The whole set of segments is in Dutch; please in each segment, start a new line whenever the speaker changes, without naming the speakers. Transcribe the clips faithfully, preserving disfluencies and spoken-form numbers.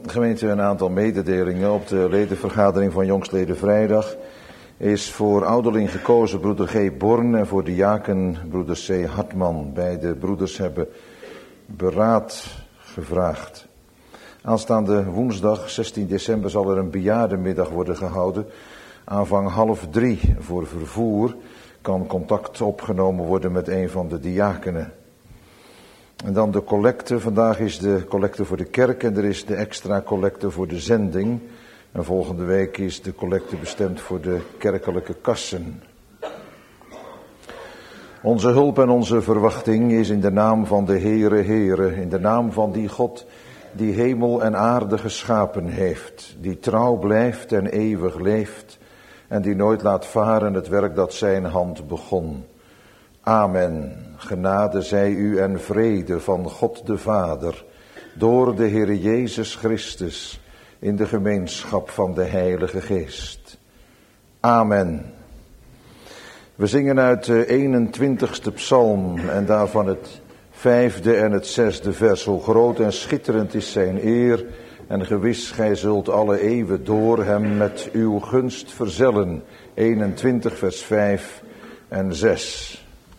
Gemeente, een aantal mededelingen. Op de ledenvergadering van jongstleden vrijdag is voor ouderling gekozen broeder G. Born en voor diaken broeder C. Hartman. Beide broeders hebben beraad gevraagd. Aanstaande woensdag zestien december zal er een bejaardenmiddag worden gehouden. Aanvang half drie. Voor vervoer kan contact opgenomen worden met een van de diakenen. En dan de collecte. Vandaag is de collecte voor de kerk en er is de extra collecte voor de zending. En volgende week is de collecte bestemd voor de kerkelijke kassen. Onze hulp en onze verwachting is in de naam van de Heere, Heere, in de naam van die God die hemel en aarde geschapen heeft, die trouw blijft en eeuwig leeft en die nooit laat varen het werk dat zijn hand begon. Amen. Genade zij u en vrede van God de Vader, door de Heere Jezus Christus, in de gemeenschap van de Heilige Geest. Amen. We zingen uit de eenentwintigste psalm en daarvan het vijfde en het zesde vers. Hoe groot en schitterend is zijn eer en gewis gij zult alle eeuwen door hem met uw gunst verzellen. eenentwintig vers vijf en zes.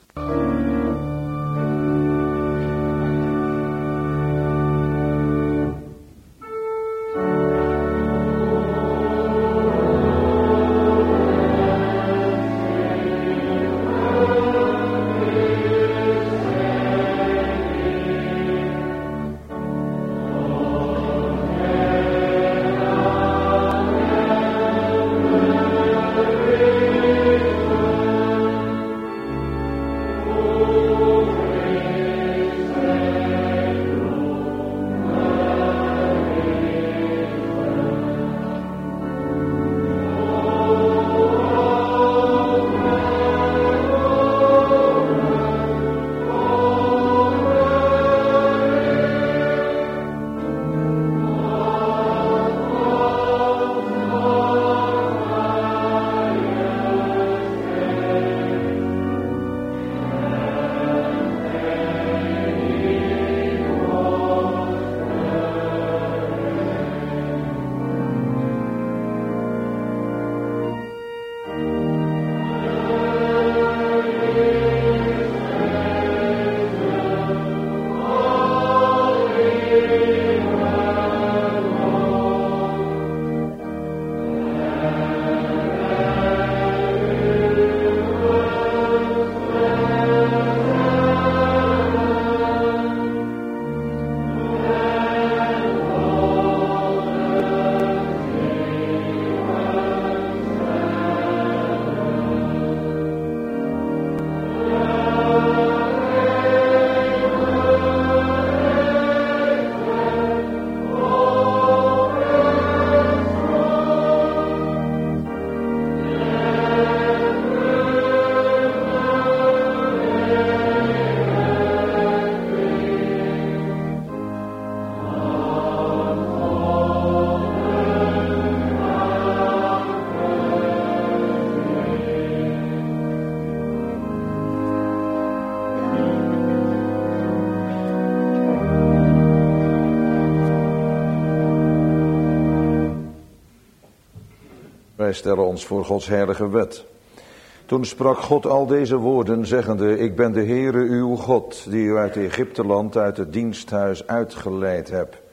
Wij stellen ons voor Gods heilige wet. Toen sprak God al deze woorden, zeggende: Ik ben de Heere uw God, die u uit Egypteland, uit het diensthuis uitgeleid heb.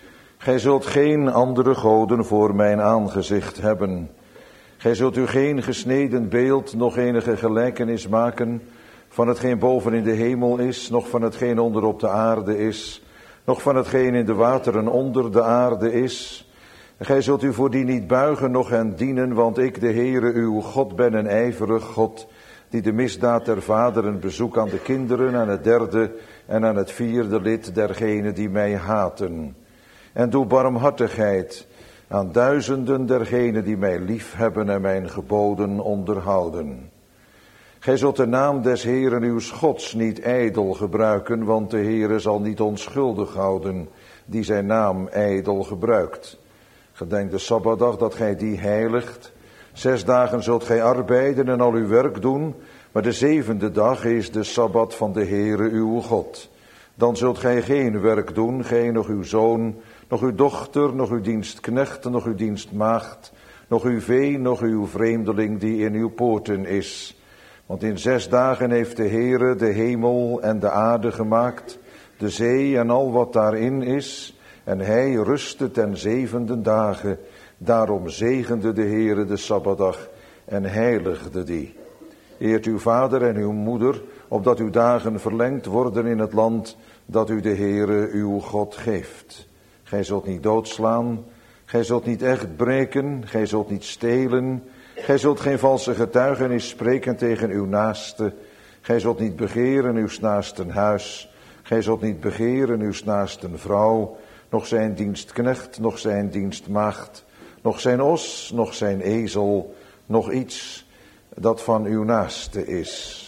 Gij zult geen andere goden voor mijn aangezicht hebben. Gij zult u geen gesneden beeld, nog enige gelijkenis maken van hetgeen boven in de hemel is, nog van hetgeen onder op de aarde is, nog van hetgeen in de wateren onder de aarde is. Gij zult u voor die niet buigen, noch hen dienen, want ik, de Heere uw God, ben een ijverig God, die de misdaad der vaderen bezoekt aan de kinderen, aan het derde en aan het vierde lid dergenen die mij haten. En doe barmhartigheid aan duizenden dergenen die mij lief hebben en mijn geboden onderhouden. Gij zult de naam des Heeren uws Gods niet ijdel gebruiken, want de Heere zal niet onschuldig houden die zijn naam ijdel gebruikt. Gedenk de Sabbatdag dat gij die heiligt. Zes dagen zult gij arbeiden en al uw werk doen, maar de zevende dag is de Sabbat van de Heere uw God. Dan zult gij geen werk doen, gij noch uw zoon, nog uw dochter, nog uw dienstknecht, nog uw dienstmaagd, nog uw vee, nog uw vreemdeling die in uw poorten is. Want in zes dagen heeft de Heere de hemel en de aarde gemaakt, de zee en al wat daarin is, en hij rustte ten zevende dagen. Daarom zegende de Heere de Sabbatdag en heiligde die. Eert uw vader en uw moeder, opdat uw dagen verlengd worden in het land dat u de Heere uw God geeft. Gij zult niet doodslaan, gij zult niet echt breken, gij zult niet stelen, gij zult geen valse getuigenis spreken tegen uw naaste, gij zult niet begeren uw naasten huis, gij zult niet begeren uw naasten vrouw, nog zijn dienstknecht, nog zijn dienstmaagd, nog zijn os, nog zijn ezel, nog iets dat van uw naaste is.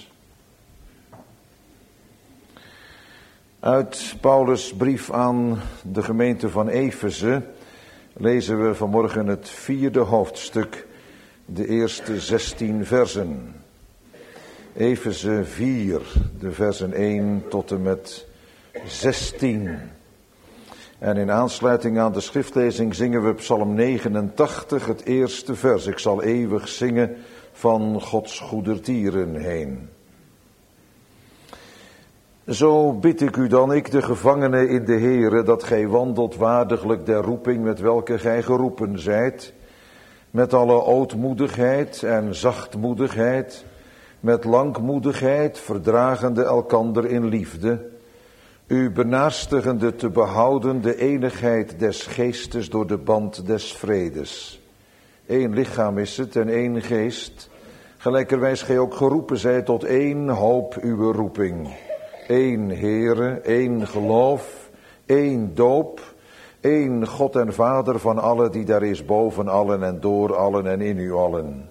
Uit Paulus' brief aan de gemeente van Efeze lezen we vanmorgen het vierde hoofdstuk, de eerste zestien versen. Efeze vier, de versen één tot en met zestien. En in aansluiting aan de schriftlezing zingen we Psalm negenentachtig, het eerste vers. Ik zal eeuwig zingen van Gods goedertieren heen. Zo bid ik u dan, ik de gevangene in de Heere, dat gij wandelt waardiglijk der roeping met welke gij geroepen zijt, met alle ootmoedigheid en zachtmoedigheid, met langmoedigheid, verdragende elkander in liefde, u benaastigende te behouden de eenigheid des geestes door de band des vredes. Eén lichaam is het en één geest, gelijkerwijs gij ook geroepen zijt tot één hoop uw roeping. Eén Heere, één geloof, één doop, één God en Vader van allen die daar is boven allen en door allen en in u allen.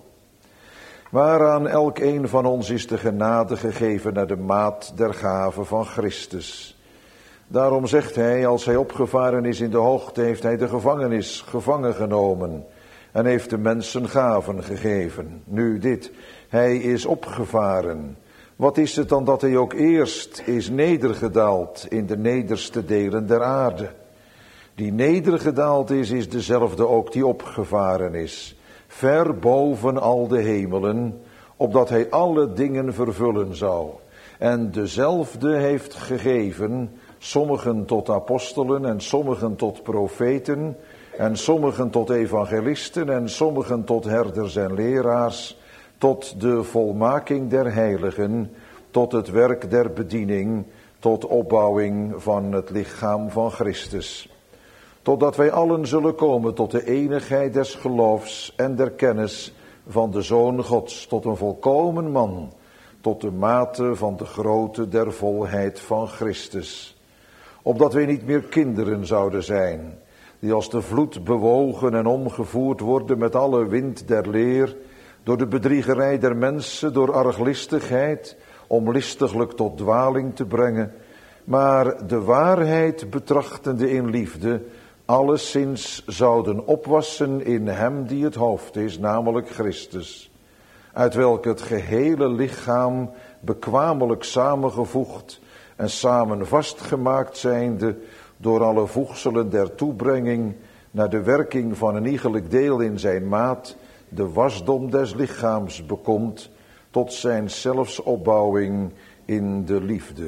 Waaraan elk een van ons is de genade gegeven naar de maat der gave van Christus. Daarom zegt hij, als hij opgevaren is in de hoogte, heeft hij de gevangenis gevangen genomen en heeft de mensen gaven gegeven. Nu dit, hij is opgevaren. Wat is het dan dat hij ook eerst is nedergedaald in de nederste delen der aarde? Die nedergedaald is, is dezelfde ook die opgevaren is, ver boven al de hemelen, opdat hij alle dingen vervullen zou. En dezelfde heeft gegeven, sommigen tot apostelen en sommigen tot profeten en sommigen tot evangelisten en sommigen tot herders en leraars, tot de volmaking der heiligen, tot het werk der bediening, tot opbouwing van het lichaam van Christus. Totdat wij allen zullen komen tot de eenigheid des geloofs en der kennis van de Zoon Gods, tot een volkomen man, tot de mate van de grootte der volheid van Christus. Opdat wij niet meer kinderen zouden zijn, die als de vloed bewogen en omgevoerd worden met alle wind der leer, door de bedriegerij der mensen, door arglistigheid, om listiglijk tot dwaling te brengen, maar de waarheid betrachtende in liefde, alleszins zouden opwassen in hem die het hoofd is, namelijk Christus, uit welk het gehele lichaam bekwamelijk samengevoegd en samen vastgemaakt zijnde door alle voegselen der toebrenging naar de werking van een iegelijk deel in zijn maat, de wasdom des lichaams bekomt tot zijn zelfsopbouwing in de liefde.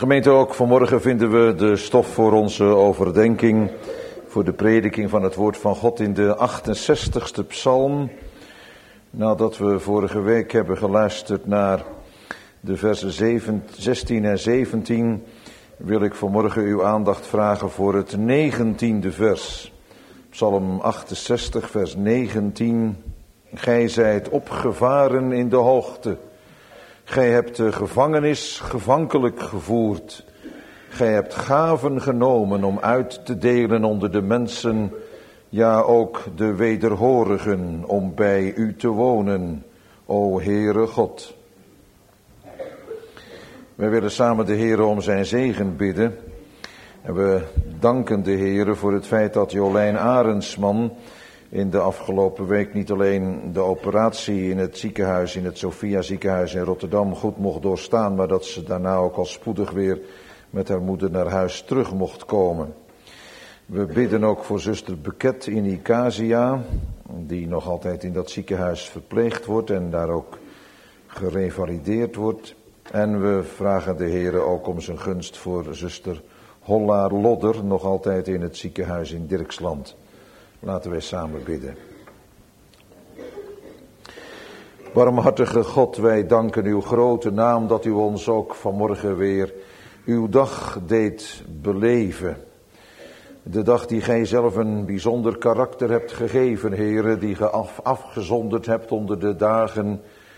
Gemeente, ook vanmorgen vinden we de stof voor onze overdenking, voor de prediking van het woord van God in de achtenzestigste psalm. Nadat we vorige week hebben geluisterd naar de versen zestien en zeventien, wil ik vanmorgen uw aandacht vragen voor het negentiende vers. Psalm achtenzestig, vers negentien. Gij zijt opgevaren in de hoogte. Gij hebt de gevangenis gevankelijk gevoerd. Gij hebt gaven genomen om uit te delen onder de mensen, ja ook de wederhorigen, om bij u te wonen, o Heere God. Wij willen samen de Heere om zijn zegen bidden. En we danken de Heere voor het feit dat Jolijn Arendsman in de afgelopen week niet alleen de operatie in het ziekenhuis, in het Sophia ziekenhuis in Rotterdam goed mocht doorstaan, maar dat ze daarna ook al spoedig weer met haar moeder naar huis terug mocht komen. We bidden ook voor zuster Beket in Icasia, die nog altijd in dat ziekenhuis verpleegd wordt en daar ook gerevalideerd wordt. En we vragen de Heere ook om zijn gunst voor zuster Hollaar Lodder, nog altijd in het ziekenhuis in Dirksland. Laten wij samen bidden. Barmhartige God, wij danken uw grote naam dat u ons ook vanmorgen weer uw dag deed beleven. De dag die gij zelf een bijzonder karakter hebt gegeven, Heere, die gij af, afgezonderd hebt onder de dagen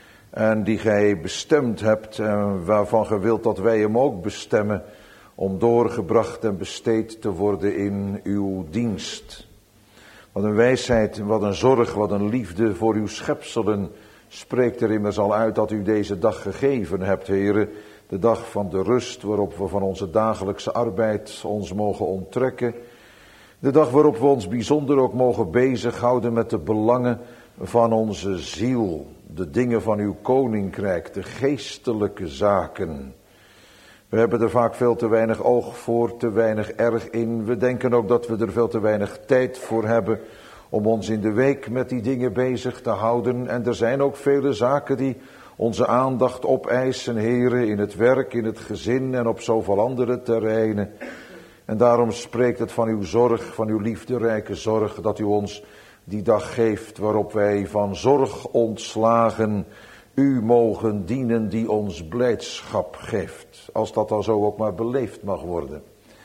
en die gij bestemd hebt en waarvan gij wilt dat wij hem ook bestemmen om doorgebracht en besteed te worden in uw dienst. Wat een wijsheid, wat een zorg, wat een liefde voor uw schepselen spreekt er immers al uit dat u deze dag gegeven hebt, Heere. De dag van de rust waarop we van onze dagelijkse arbeid ons mogen onttrekken. De dag waarop we ons bijzonder ook mogen bezighouden met de belangen van onze ziel. De dingen van uw koninkrijk, de geestelijke zaken. We hebben er vaak veel te weinig oog voor, te weinig erg in. We denken ook dat we er veel te weinig tijd voor hebben om ons in de week met die dingen bezig te houden. En er zijn ook vele zaken die onze aandacht opeisen, Heere, in het werk, in het gezin en op zoveel andere terreinen. En daarom spreekt het van uw zorg, van uw liefderijke zorg, dat u ons die dag geeft waarop wij van zorg ontslagen u mogen dienen die ons blijdschap geeft. Als dat dan zo ook maar beleefd mag worden.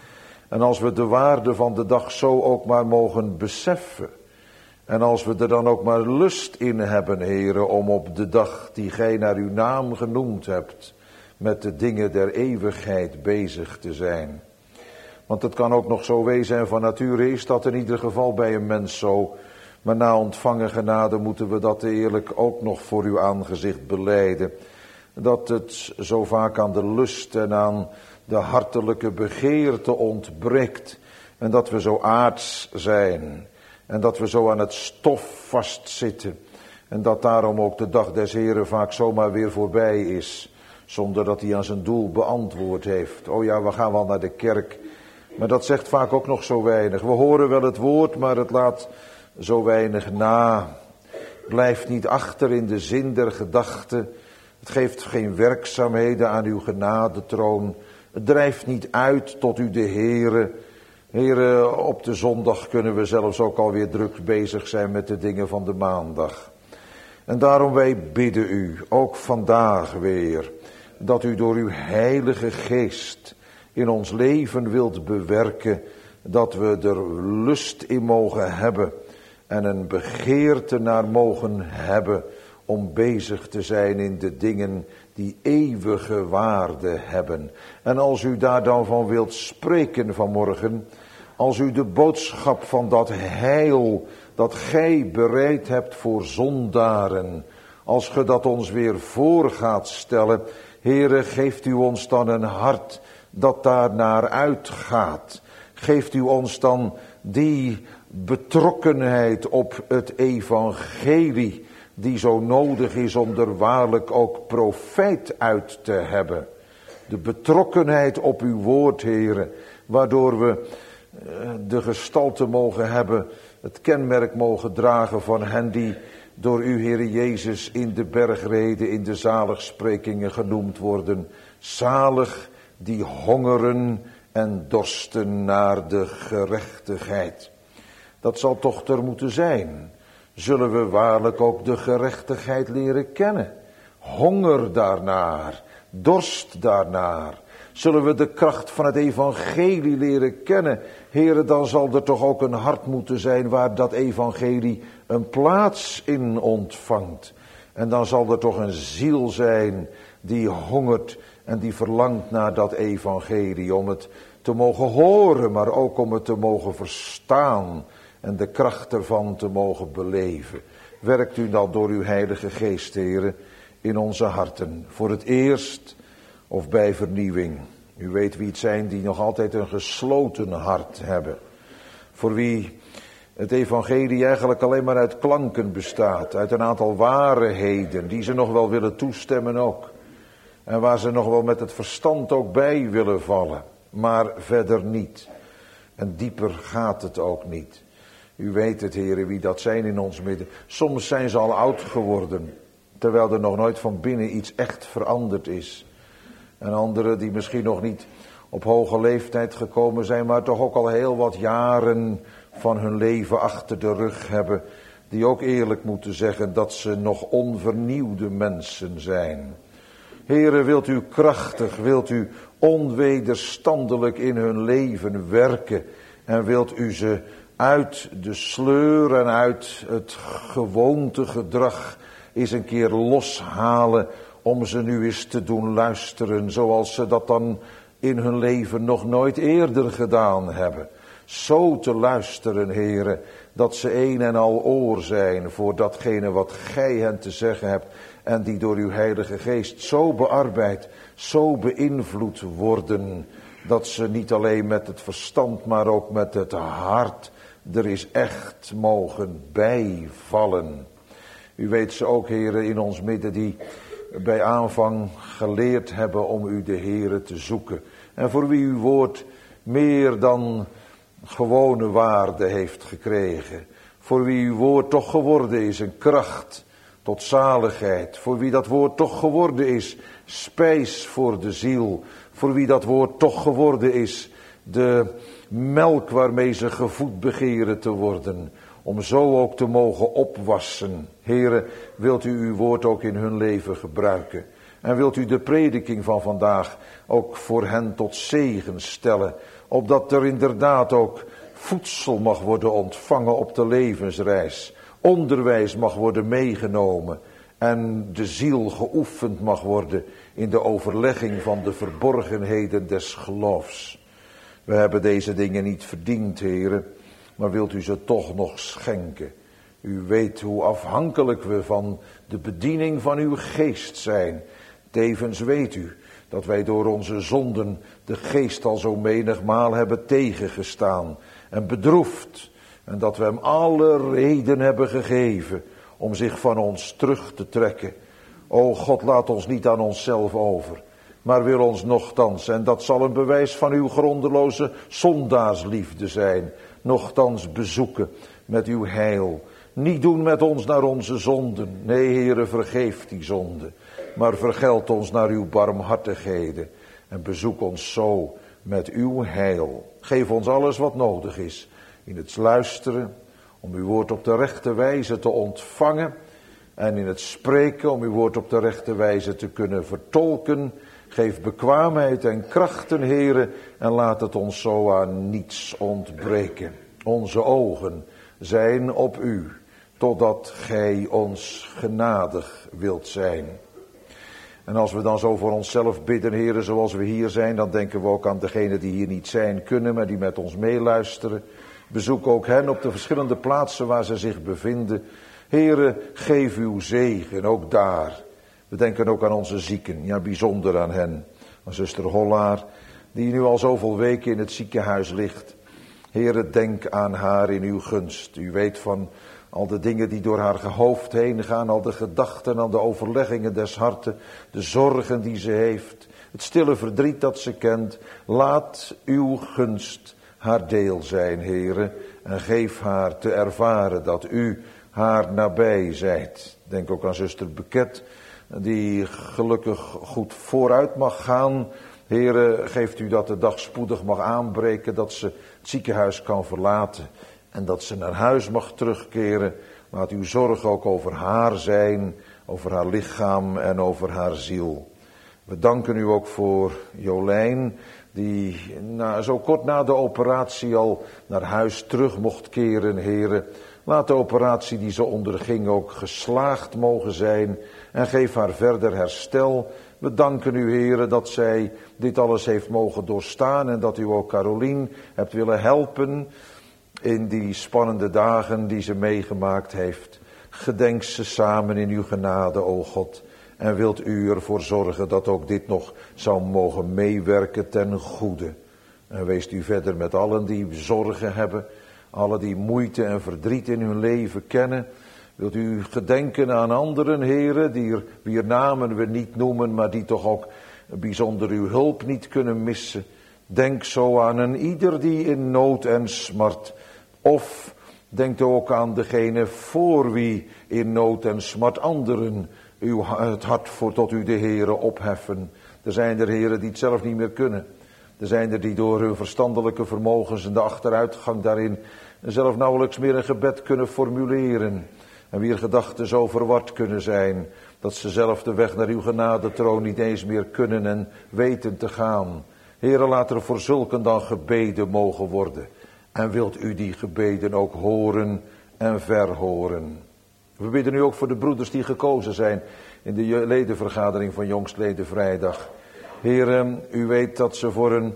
En als we de waarde van de dag zo ook maar mogen beseffen. En als we er dan ook maar lust in hebben, Heere, om op de dag die gij naar uw naam genoemd hebt, met de dingen der eeuwigheid bezig te zijn. Want het kan ook nog zo wezen, en van nature is dat in ieder geval bij een mens zo. Maar na ontvangen genade moeten we dat eerlijk ook nog voor uw aangezicht belijden. Dat het zo vaak aan de lust en aan de hartelijke begeerte ontbreekt. En dat we zo aards zijn. En dat we zo aan het stof vastzitten. En dat daarom ook de dag des Heren vaak zomaar weer voorbij is. Zonder dat hij aan zijn doel beantwoord heeft. Oh ja, we gaan wel naar de kerk. Maar dat zegt vaak ook nog zo weinig. We horen wel het woord, maar het laat zo weinig na. Blijft niet achter in de zin der gedachten. Het geeft geen werkzaamheden aan uw genadetroon. Het drijft niet uit tot u de Heere. Heere, op de zondag kunnen we zelfs ook alweer druk bezig zijn met de dingen van de maandag. En daarom wij bidden u, ook vandaag weer, dat u door uw heilige geest in ons leven wilt bewerken, dat we er lust in mogen hebben en een begeerte naar mogen hebben om bezig te zijn in de dingen die eeuwige waarde hebben. En als u daar dan van wilt spreken vanmorgen, als u de boodschap van dat heil dat gij bereid hebt voor zondaren, als ge dat ons weer voor gaat stellen, Heere, geeft u ons dan een hart dat daar naar uitgaat. Geeft u ons dan die betrokkenheid op het evangelie die zo nodig is om er waarlijk ook profijt uit te hebben. De betrokkenheid op uw woord, Heere, waardoor we de gestalte mogen hebben, het kenmerk mogen dragen van hen die door u, Heere Jezus, in de bergreden, in de zaligsprekingen genoemd worden. Zalig die hongeren en dorsten naar de gerechtigheid. Dat zal toch er moeten zijn. Zullen we waarlijk ook de gerechtigheid leren kennen? Honger daarnaar, dorst daarnaar. Zullen we de kracht van het evangelie leren kennen? Heren, dan zal er toch ook een hart moeten zijn waar dat evangelie een plaats in ontvangt. En dan zal er toch een ziel zijn die hongert en die verlangt naar dat evangelie. Om het te mogen horen, maar ook om het te mogen verstaan. En de kracht ervan te mogen beleven. Werkt u dan door uw Heilige Geest, Heren, in onze harten. Voor het eerst of bij vernieuwing. U weet wie het zijn die nog altijd een gesloten hart hebben. Voor wie het evangelie eigenlijk alleen maar uit klanken bestaat. Uit een aantal waarheden die ze nog wel willen toestemmen ook. En waar ze nog wel met het verstand ook bij willen vallen. Maar verder niet. En dieper gaat het ook niet. U weet het, heren, wie dat zijn in ons midden. Soms zijn ze al oud geworden. Terwijl er nog nooit van binnen iets echt veranderd is. En anderen die misschien nog niet op hoge leeftijd gekomen zijn, maar toch ook al heel wat jaren van hun leven achter de rug hebben. Die ook eerlijk moeten zeggen dat ze nog onvernieuwde mensen zijn. Heren, wilt u krachtig, wilt u onwederstandelijk in hun leven werken. En wilt u ze uit de sleur en uit het gewoontegedrag eens een keer loshalen. Om ze nu eens te doen luisteren zoals ze dat dan in hun leven nog nooit eerder gedaan hebben. Zo te luisteren, heren, dat ze een en al oor zijn voor datgene wat gij hen te zeggen hebt. En die door uw Heilige Geest zo bearbeid, zo beïnvloed worden. Dat ze niet alleen met het verstand, maar ook met het hart er is echt mogen bijvallen. U weet ze ook, heren, in ons midden die bij aanvang geleerd hebben om u de Heere te zoeken. En voor wie uw woord meer dan gewone waarde heeft gekregen. Voor wie uw woord toch geworden is een kracht tot zaligheid. Voor wie dat woord toch geworden is spijs voor de ziel. Voor wie dat woord toch geworden is de melk waarmee ze gevoed begeren te worden. Om zo ook te mogen opwassen. Heere, wilt u uw woord ook in hun leven gebruiken. En wilt u de prediking van vandaag ook voor hen tot zegen stellen. Opdat er inderdaad ook voedsel mag worden ontvangen op de levensreis. Onderwijs mag worden meegenomen. En de ziel geoefend mag worden in de overlegging van de verborgenheden des geloofs. We hebben deze dingen niet verdiend, Heere. Maar wilt u ze toch nog schenken. U weet hoe afhankelijk we van de bediening van uw geest zijn. Tevens weet u dat wij door onze zonden de geest al zo menigmaal hebben tegengestaan en bedroefd. En dat we hem alle reden hebben gegeven om zich van ons terug te trekken. O God, laat ons niet aan onszelf over, maar wil ons nochtans, en dat zal een bewijs van uw grondeloze zondaarsliefde zijn, nochtans bezoeken met uw heil. Niet doen met ons naar onze zonden. Nee, Heere, vergeef die zonden. Maar vergeld ons naar uw barmhartigheden. En bezoek ons zo met uw heil. Geef ons alles wat nodig is in het luisteren. Om uw woord op de rechte wijze te ontvangen. En in het spreken om uw woord op de rechte wijze te kunnen vertolken. Geef bekwaamheid en krachten, Heere. En laat het ons zo aan niets ontbreken. Onze ogen zijn op u. Totdat gij ons genadig wilt zijn. En als we dan zo voor onszelf bidden, Heere, zoals we hier zijn, dan denken we ook aan degenen die hier niet zijn kunnen, maar die met ons meeluisteren. Bezoek ook hen op de verschillende plaatsen waar ze zich bevinden. Heere, geef uw zegen, ook daar. We denken ook aan onze zieken, ja, bijzonder aan hen. Aan zuster Hollaar, die nu al zoveel weken in het ziekenhuis ligt. Heere, denk aan haar in uw gunst. U weet van al de dingen die door haar hoofd heen gaan, al de gedachten, al de overleggingen des harten, de zorgen die ze heeft, het stille verdriet dat ze kent. Laat uw gunst haar deel zijn, Heere, en geef haar te ervaren dat u haar nabij zijt. Denk ook aan zuster Beket, die gelukkig goed vooruit mag gaan Heere, geeft u dat de dag spoedig mag aanbreken, dat ze het ziekenhuis kan verlaten en dat ze naar huis mag terugkeren. Laat uw zorg ook over haar zijn, over haar lichaam en over haar ziel. We danken u ook voor Jolijn, die na, zo kort na de operatie al naar huis terug mocht keren, Heere. Laat de operatie die ze onderging ook geslaagd mogen zijn en geef haar verder herstel. We danken u, Heere, dat zij dit alles heeft mogen doorstaan en dat u ook Carolien hebt willen helpen in die spannende dagen die ze meegemaakt heeft. Gedenk ze samen in uw genade, o God. En wilt u ervoor zorgen dat ook dit nog zou mogen meewerken ten goede. En wees u verder met allen die zorgen hebben, allen die moeite en verdriet in hun leven kennen. Wilt u gedenken aan anderen, heren, die er, wier namen we niet noemen, maar die toch ook bijzonder uw hulp niet kunnen missen. Denk zo aan een ieder die in nood en smart, of denk ook aan degene voor wie in nood en smart anderen uw, het hart voor tot u de Heere opheffen. Er zijn er heren die het zelf niet meer kunnen. Er zijn er die door hun verstandelijke vermogens en de achteruitgang daarin zelf nauwelijks meer een gebed kunnen formuleren. En wier gedachten zo verward kunnen zijn, dat ze zelf de weg naar uw genadetroon niet eens meer kunnen en weten te gaan. Heere, laat er voor zulken dan gebeden mogen worden. En wilt u die gebeden ook horen en verhoren. We bidden u ook voor de broeders die gekozen zijn in de ledenvergadering van jongstleden vrijdag. Heere, u weet dat ze voor een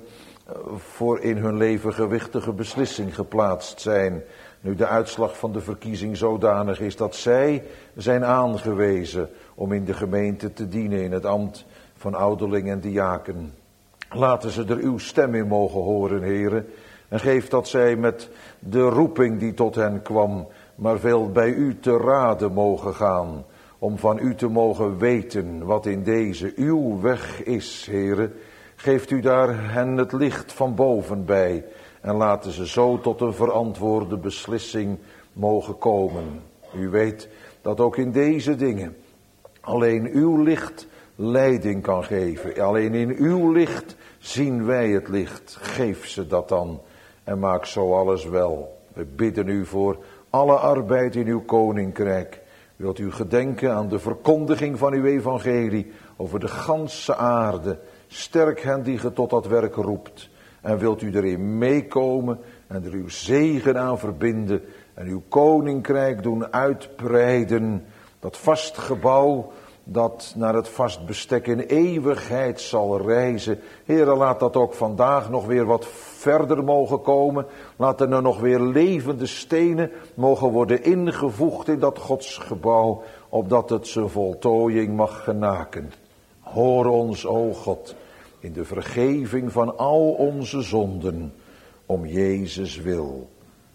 voor in hun leven gewichtige beslissing geplaatst zijn. Nu de uitslag van de verkiezing zodanig is dat zij zijn aangewezen om in de gemeente te dienen in het ambt van ouderling en diaken. Laten ze er uw stem in mogen horen, Heere. En geef dat zij met de roeping die tot hen kwam, maar veel bij u te raden mogen gaan. Om van u te mogen weten wat in deze uw weg is, Heere. Geeft u daar hen het licht van boven bij. En laten ze zo tot een verantwoorde beslissing mogen komen. U weet dat ook in deze dingen alleen uw licht leiding kan geven. Alleen in uw licht zien wij het licht. Geef ze dat dan en maak zo alles wel. We bidden u voor alle arbeid in uw koninkrijk. Wilt u gedenken aan de verkondiging van uw evangelie over de ganse aarde. Sterk hen die ge tot dat werk roept. En wilt u erin meekomen en er uw zegen aan verbinden. En uw koninkrijk doen uitbreiden. Dat vast gebouw dat naar het vast bestek in eeuwigheid zal reizen. Heere, laat dat ook vandaag nog weer wat verder mogen komen. Laat er nog weer levende stenen mogen worden ingevoegd in dat godsgebouw, opdat het zijn voltooiing mag genaken. Hoor ons, o God, in de vergeving van al onze zonden, om Jezus wil.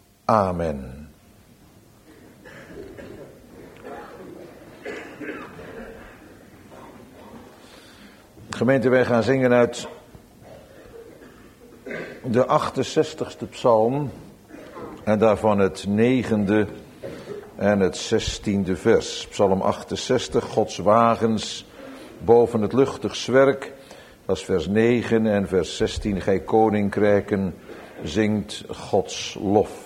Amen. Gemeente, wij gaan zingen uit de achtenzestigste psalm en daarvan het negende en het zestiende vers. Psalm achtenzestig, Gods wagens boven het luchtig zwerk. Dat is vers negen en vers zestien. Gij koninkrijken zingt Gods lof.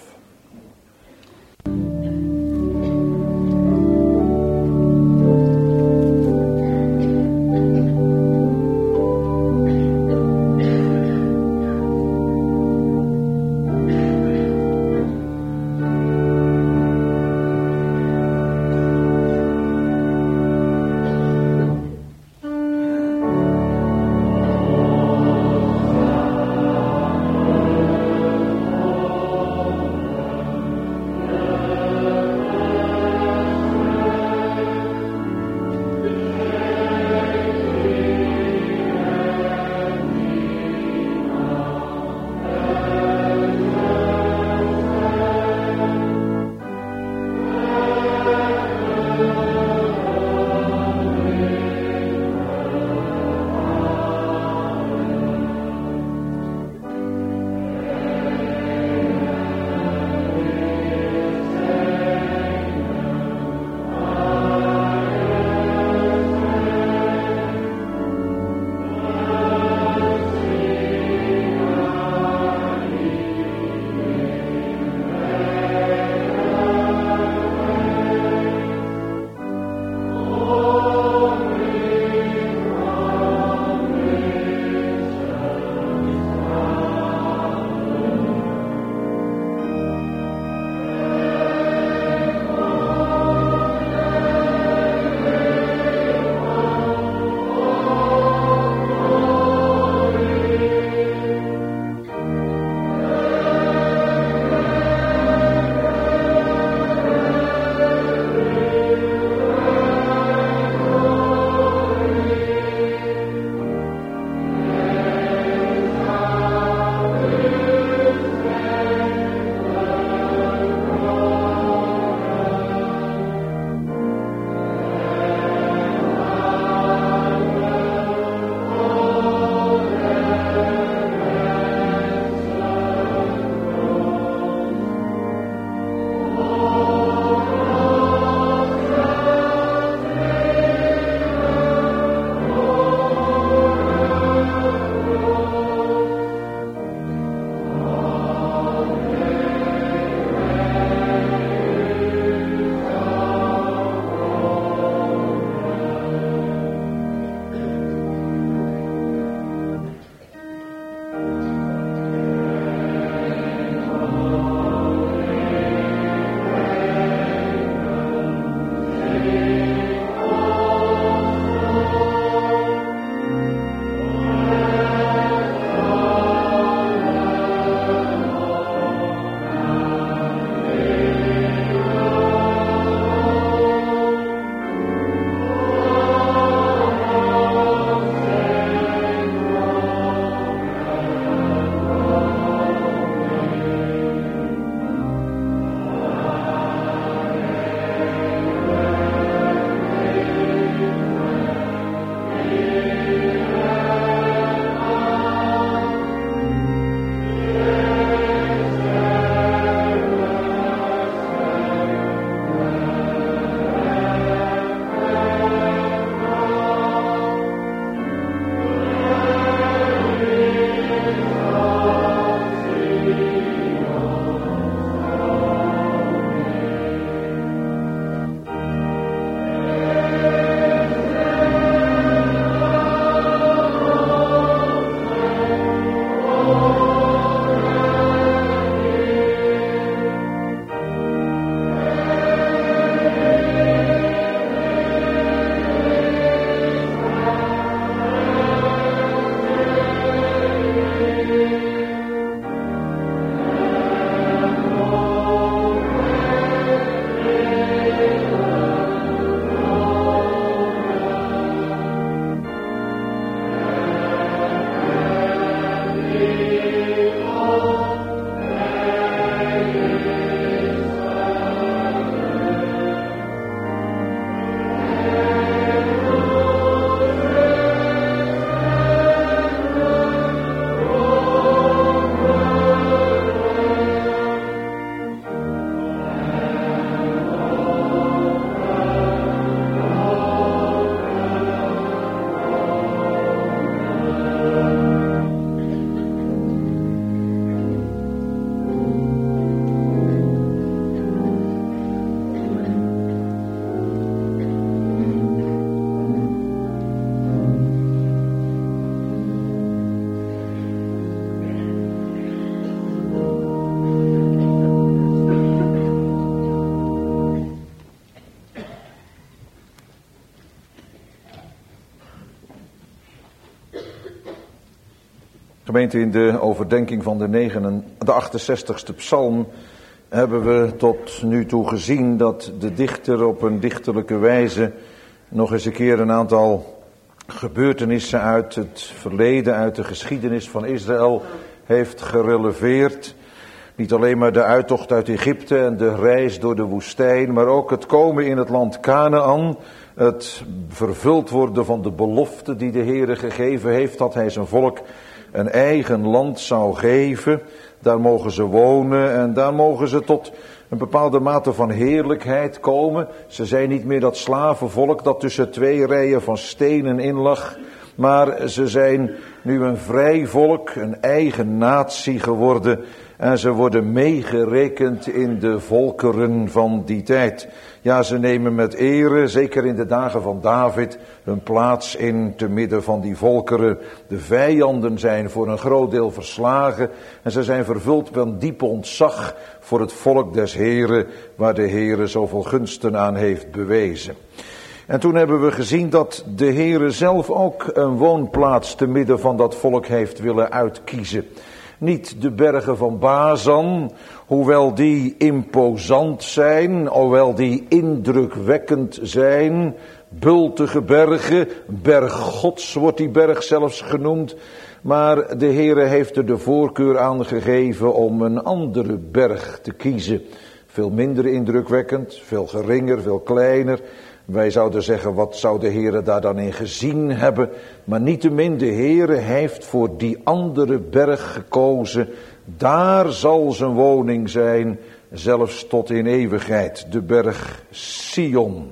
Gemeente, in de overdenking van de, negen, de achtenzestigste psalm hebben we tot nu toe gezien dat de dichter op een dichterlijke wijze nog eens een keer een aantal gebeurtenissen uit het verleden, uit de geschiedenis van Israël heeft gereleveerd. Niet alleen maar de uittocht uit Egypte en de reis door de woestijn, maar ook het komen in het land Kanaan. Het vervuld worden van de belofte die de Heere gegeven heeft, dat hij zijn volk een eigen land zou geven. Daar mogen ze wonen en daar mogen ze tot een bepaalde mate van heerlijkheid komen. Ze zijn niet meer dat slavenvolk dat tussen twee rijen van stenen in lag, maar ze zijn nu een vrij volk, een eigen natie geworden. En ze worden meegerekend in de volkeren van die tijd. Ja, ze nemen met ere, zeker in de dagen van David, hun plaats in te midden van die volkeren. De vijanden zijn voor een groot deel verslagen en ze zijn vervuld van diep ontzag voor het volk des Heren, waar de Heere zoveel gunsten aan heeft bewezen. En toen hebben we gezien dat de Heere zelf ook een woonplaats te midden van dat volk heeft willen uitkiezen. Niet de bergen van Bazan, hoewel die imposant zijn, hoewel die indrukwekkend zijn. Bultige bergen, berg Gods wordt die berg zelfs genoemd. Maar de Heere heeft er de voorkeur aan gegeven om een andere berg te kiezen. Veel minder indrukwekkend, veel geringer, veel kleiner. Wij zouden zeggen, wat zou de Heere daar dan in gezien hebben? Maar niettemin, de Heere heeft voor die andere berg gekozen. Daar zal zijn woning zijn, zelfs tot in eeuwigheid, de berg Sion.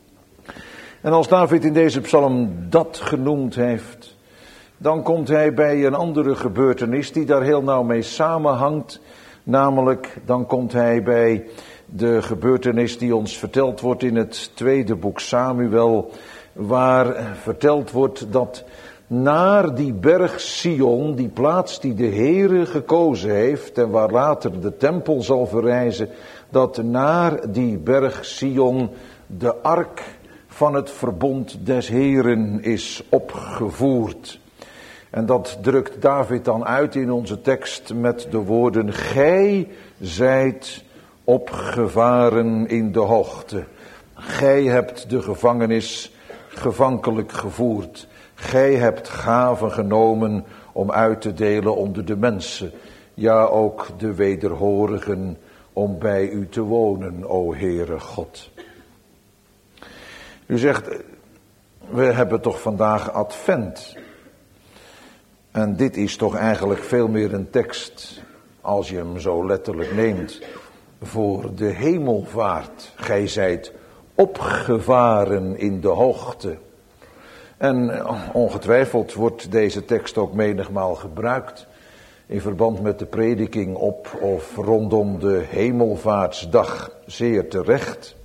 En als David in deze psalm dat genoemd heeft, dan komt hij bij een andere gebeurtenis die daar heel nauw mee samenhangt. Namelijk, dan komt hij bij de gebeurtenis die ons verteld wordt in het tweede boek Samuel, waar verteld wordt dat naar die berg Sion, die plaats die de Heere gekozen heeft en waar later de tempel zal verrijzen, dat naar die berg Sion de ark van het verbond des Heeren is opgevoerd. En dat drukt David dan uit in onze tekst met de woorden: gij zijt opgevaren in de hoogte. Gij hebt de gevangenis gevankelijk gevoerd. Gij hebt gaven genomen om uit te delen onder de mensen. Ja, ook de wederhorigen om bij u te wonen, o Heere God. U zegt, we hebben toch vandaag Advent. En dit is toch eigenlijk veel meer een tekst, als je hem zo letterlijk neemt, voor de hemelvaart. Gij zijt opgevaren in de hoogte. En ongetwijfeld wordt deze tekst ook menigmaal gebruikt in verband met de prediking op of rondom de hemelvaartsdag, zeer terecht.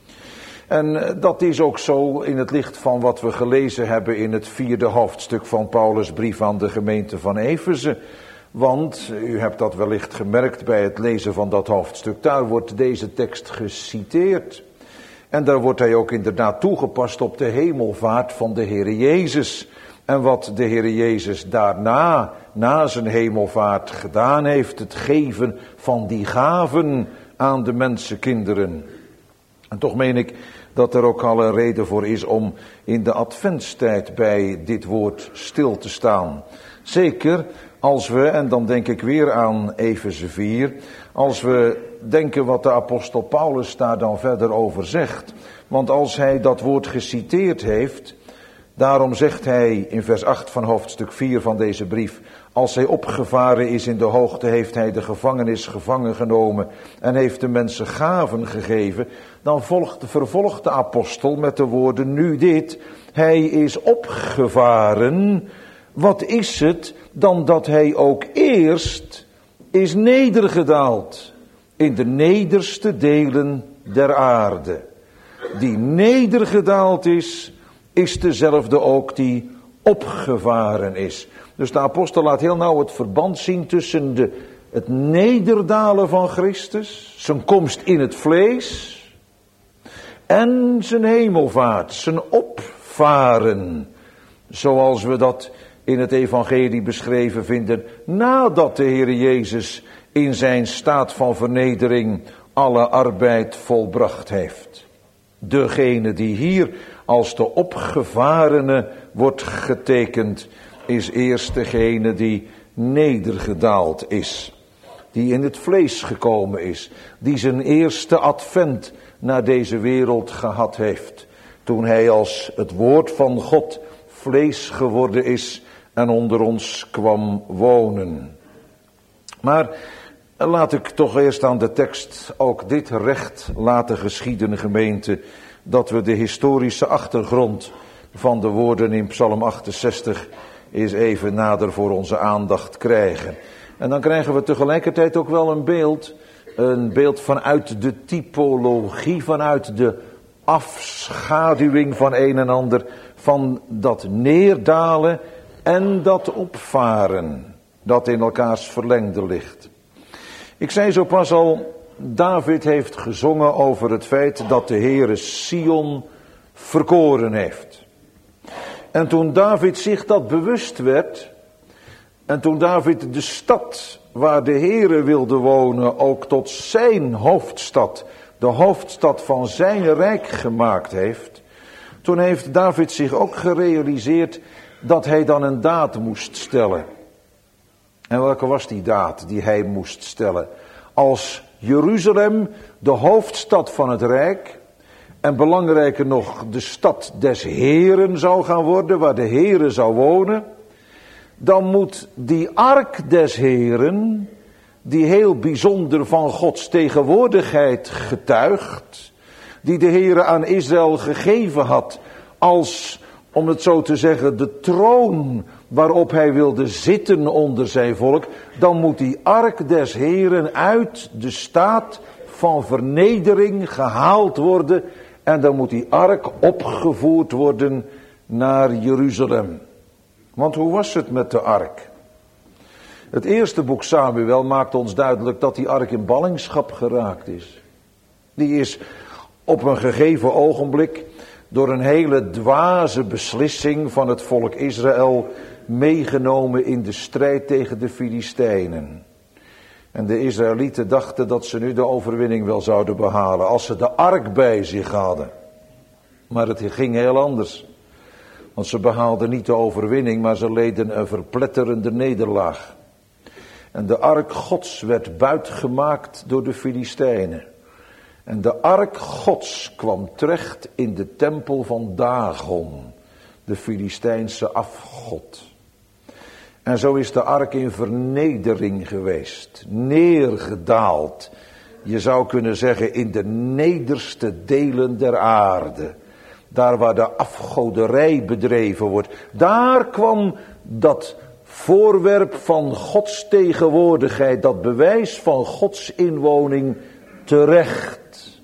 En dat is ook zo in het licht van wat we gelezen hebben in het vierde hoofdstuk van Paulus' brief aan de gemeente van Efeze. Want, u hebt dat wellicht gemerkt bij het lezen van dat hoofdstuk, daar wordt deze tekst geciteerd. En daar wordt hij ook inderdaad toegepast op de hemelvaart van de Heere Jezus. En wat de Heere Jezus daarna, na zijn hemelvaart gedaan heeft, het geven van die gaven aan de mensenkinderen. En toch meen ik dat er ook al een reden voor is om in de adventstijd bij dit woord stil te staan. Zeker als we, en dan denk ik weer aan Efeze vier, als we denken wat de apostel Paulus daar dan verder over zegt. Want als hij dat woord geciteerd heeft, daarom zegt hij in vers acht van hoofdstuk vier van deze brief: als hij opgevaren is in de hoogte, heeft hij de gevangenis gevangen genomen en heeft de mensen gaven gegeven. Dan volgt, vervolgt de apostel met de woorden: nu dit, hij is opgevaren. Wat is het dan dat hij ook eerst is nedergedaald in de nederste delen der aarde. Die nedergedaald is, is dezelfde ook die opgevaren is. Dus de apostel laat heel nauw het verband zien tussen de, het nederdalen van Christus, zijn komst in het vlees, en zijn hemelvaart, zijn opvaren. Zoals we dat in het evangelie beschreven vinden, nadat de Heer Jezus in zijn staat van vernedering alle arbeid volbracht heeft. Degene die hier als de opgevarene wordt getekend, is eerst degene die nedergedaald is. Die in het vlees gekomen is. Die zijn eerste advent naar deze wereld gehad heeft. Toen hij als het woord van God vlees geworden is en onder ons kwam wonen. Maar laat ik toch eerst aan de tekst ook dit recht laten geschieden, gemeente, dat we de historische achtergrond van de woorden in Psalm achtenzestig eens even nader voor onze aandacht krijgen. En dan krijgen we tegelijkertijd ook wel een beeld, een beeld vanuit de typologie, vanuit de afschaduwing van een en ander, van dat neerdalen en dat opvaren, dat in elkaars verlengde ligt. Ik zei zo pas al, David heeft gezongen over het feit dat de Heere Sion verkoren heeft. En toen David zich dat bewust werd, en toen David de stad waar de Heere wilde wonen ook tot zijn hoofdstad, de hoofdstad van zijn rijk gemaakt heeft, toen heeft David zich ook gerealiseerd dat hij dan een daad moest stellen. En welke was die daad die hij moest stellen? Als Jeruzalem de hoofdstad van het rijk, en belangrijker nog de stad des Heeren zou gaan worden, waar de Heere zou wonen, dan moet die ark des Heeren, die heel bijzonder van Gods tegenwoordigheid getuigt, die de Heere aan Israël gegeven had als, om het zo te zeggen, de troon waarop hij wilde zitten onder zijn volk, dan moet die ark des Heeren uit de staat van vernedering gehaald worden en dan moet die ark opgevoerd worden naar Jeruzalem. Want hoe was het met de ark? Het eerste boek Samuel maakt ons duidelijk dat die ark in ballingschap geraakt is. Die is op een gegeven ogenblik door een hele dwaze beslissing van het volk Israël meegenomen in de strijd tegen de Filistijnen. En de Israëlieten dachten dat ze nu de overwinning wel zouden behalen als ze de ark bij zich hadden. Maar het ging heel anders. Want ze behaalden niet de overwinning, maar ze leden een verpletterende nederlaag. En de ark Gods werd buitgemaakt door de Filistijnen. En de ark Gods kwam terecht in de tempel van Dagon, de Filistijnse afgod. En zo is de ark in vernedering geweest, neergedaald. Je zou kunnen zeggen in de nederste delen der aarde. Daar waar de afgoderij bedreven wordt. Daar kwam dat voorwerp van Gods tegenwoordigheid, dat bewijs van Gods inwoning terecht.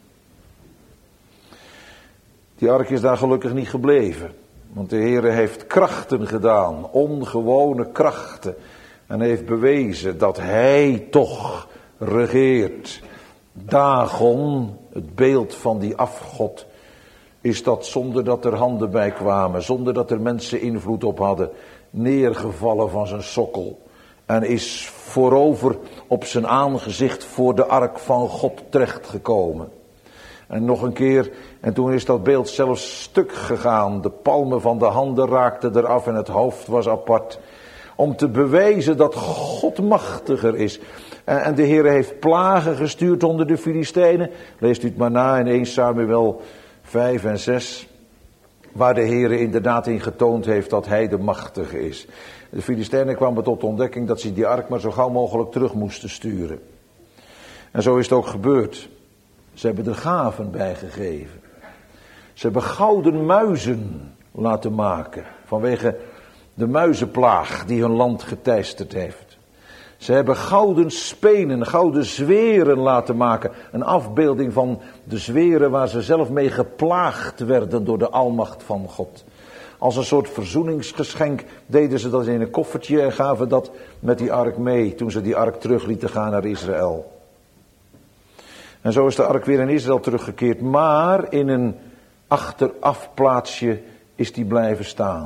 Die ark is daar gelukkig niet gebleven. Want de Heere heeft krachten gedaan, ongewone krachten. En heeft bewezen dat hij toch regeert. Dagon, het beeld van die afgod, is dat zonder dat er handen bij kwamen, zonder dat er mensen invloed op hadden, neergevallen van zijn sokkel. En is voorover op zijn aangezicht voor de ark van God terechtgekomen. En nog een keer, en toen is dat beeld zelfs stuk gegaan. De palmen van de handen raakten eraf en het hoofd was apart. Om te bewijzen dat God machtiger is. En de Heer heeft plagen gestuurd onder de Filistijnen. Leest u het maar na in eerste Samuel vijf en zes. Waar de Heer inderdaad in getoond heeft dat hij de machtige is. De Filistijnen kwamen tot de ontdekking dat ze die ark maar zo gauw mogelijk terug moesten sturen. En zo is het ook gebeurd. Ze hebben er gaven bij gegeven. Ze hebben gouden muizen laten maken. Vanwege de muizenplaag die hun land geteisterd heeft. Ze hebben gouden spenen, gouden zweren laten maken. Een afbeelding van de zweren waar ze zelf mee geplaagd werden door de almacht van God. Als een soort verzoeningsgeschenk deden ze dat in een koffertje en gaven dat met die ark mee. Toen ze die ark terug lieten gaan naar Israël. En zo is de ark weer in Israël teruggekeerd. Maar in een achterafplaatsje is die blijven staan.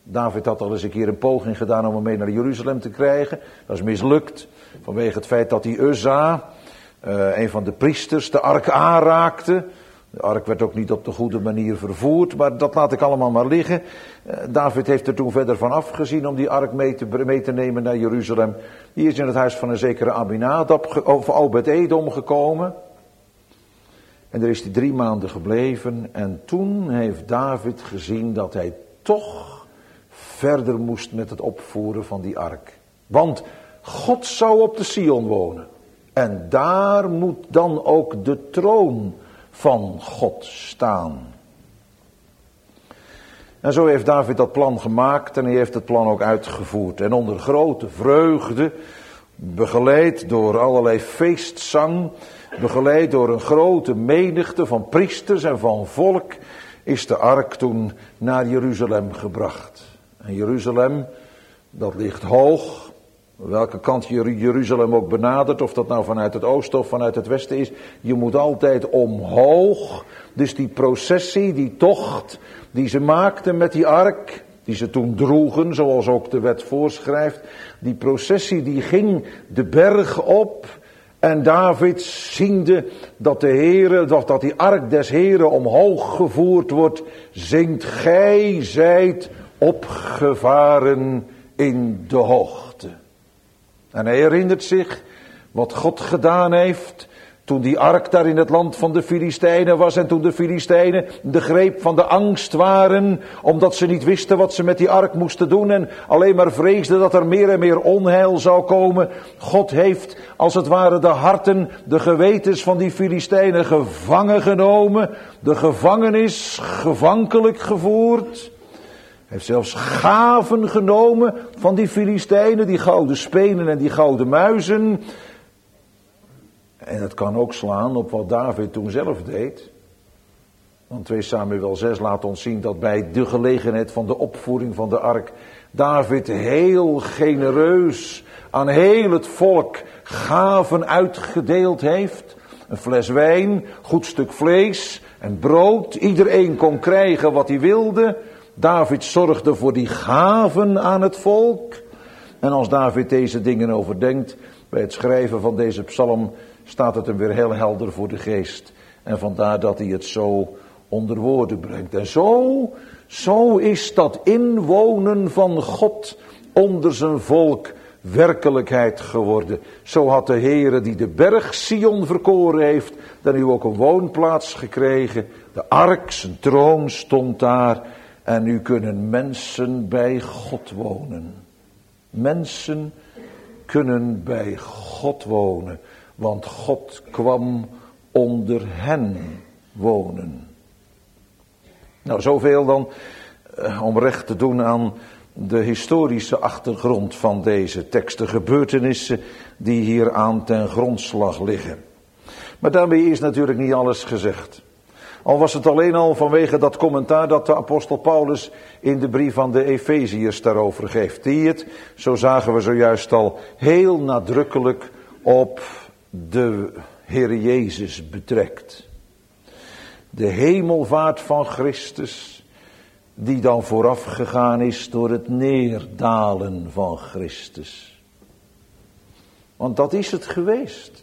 David had al eens een keer een poging gedaan om hem mee naar Jeruzalem te krijgen. Dat is mislukt vanwege het feit dat hij Uzza, uh, een van de priesters, de ark aanraakte. De ark werd ook niet op de goede manier vervoerd, maar dat laat ik allemaal maar liggen. Uh, David heeft er toen verder van afgezien om die ark mee te, mee te nemen naar Jeruzalem. Die is in het huis van een zekere Abinadab of Obed-Edom gekomen. En daar is hij drie maanden gebleven. En toen heeft David gezien dat hij toch verder moest met het opvoeren van die ark. Want God zou op de Sion wonen. En daar moet dan ook de troon van God staan. En zo heeft David dat plan gemaakt en hij heeft het plan ook uitgevoerd. En onder grote vreugde, begeleid door allerlei feestzang, begeleid door een grote menigte van priesters en van volk, is de ark toen naar Jeruzalem gebracht. En Jeruzalem, dat ligt hoog. Welke kant je Jeruzalem ook benadert, of dat nou vanuit het oosten of vanuit het westen is, je moet altijd omhoog. Dus die processie, die tocht, die ze maakten met die ark, die ze toen droegen, zoals ook de wet voorschrijft, die processie die ging de berg op. En David, ziende dat de Heere, dat, dat die ark des Heeren omhoog gevoerd wordt, zingt: gij zijt opgevaren in de hoogte. En hij herinnert zich wat God gedaan heeft toen die ark daar in het land van de Filistijnen was en toen de Filistijnen de greep van de angst waren, omdat ze niet wisten wat ze met die ark moesten doen en alleen maar vreesden dat er meer en meer onheil zou komen. God heeft als het ware de harten, de gewetens van die Filistijnen gevangen genomen, de gevangenis gevankelijk gevoerd. Hij heeft zelfs gaven genomen van die Filistijnen, die gouden spenen en die gouden muizen. En het kan ook slaan op wat David toen zelf deed. Want twee Samuel zes laat ons zien dat bij de gelegenheid van de opvoering van de ark David heel genereus aan heel het volk gaven uitgedeeld heeft. Een fles wijn, goed stuk vlees en brood. Iedereen kon krijgen wat hij wilde. David zorgde voor die gaven aan het volk. En als David deze dingen overdenkt, bij het schrijven van deze psalm, staat het hem weer heel helder voor de geest. En vandaar dat hij het zo onder woorden brengt. En zo, zo is dat inwonen van God onder zijn volk werkelijkheid geworden. Zo had de Heere die de berg Sion verkoren heeft, dan nu ook een woonplaats gekregen. De ark, zijn troon stond daar. En nu kunnen mensen bij God wonen. Mensen kunnen bij God wonen. Want God kwam onder hen wonen. Nou, zoveel dan eh, om recht te doen aan de historische achtergrond van deze tekst. De gebeurtenissen die hier aan ten grondslag liggen. Maar daarmee is natuurlijk niet alles gezegd. Al was het alleen al vanwege dat commentaar dat de apostel Paulus in de brief aan de Efeziërs daarover geeft. Die het, zo zagen we zojuist al, heel nadrukkelijk op de Heer Jezus betrekt. De hemelvaart van Christus, die dan vooraf gegaan is door het neerdalen van Christus. Want dat is het geweest.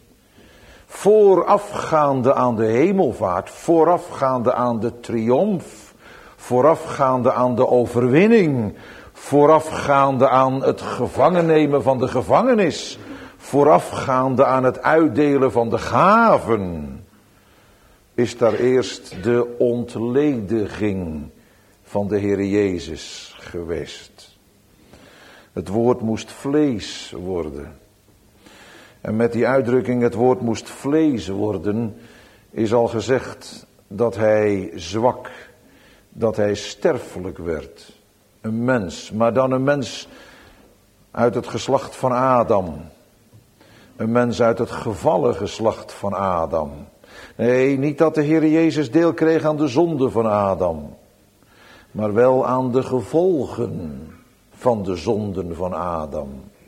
Voorafgaande aan de hemelvaart, voorafgaande aan de triomf, voorafgaande aan de overwinning, voorafgaande aan het gevangennemen van de gevangenis, voorafgaande aan het uitdelen van de gaven, is daar eerst de ontlediging van de Heer Jezus geweest. Het woord moest vlees worden. En met die uitdrukking, het woord moest vlees worden, is al gezegd dat hij zwak, dat hij sterfelijk werd. Een mens, maar dan een mens uit het geslacht van Adam. Een mens uit het gevallen geslacht van Adam. Nee, niet dat de Heer Jezus deel kreeg aan de zonde van Adam, maar wel aan de gevolgen van de zonden van Adam.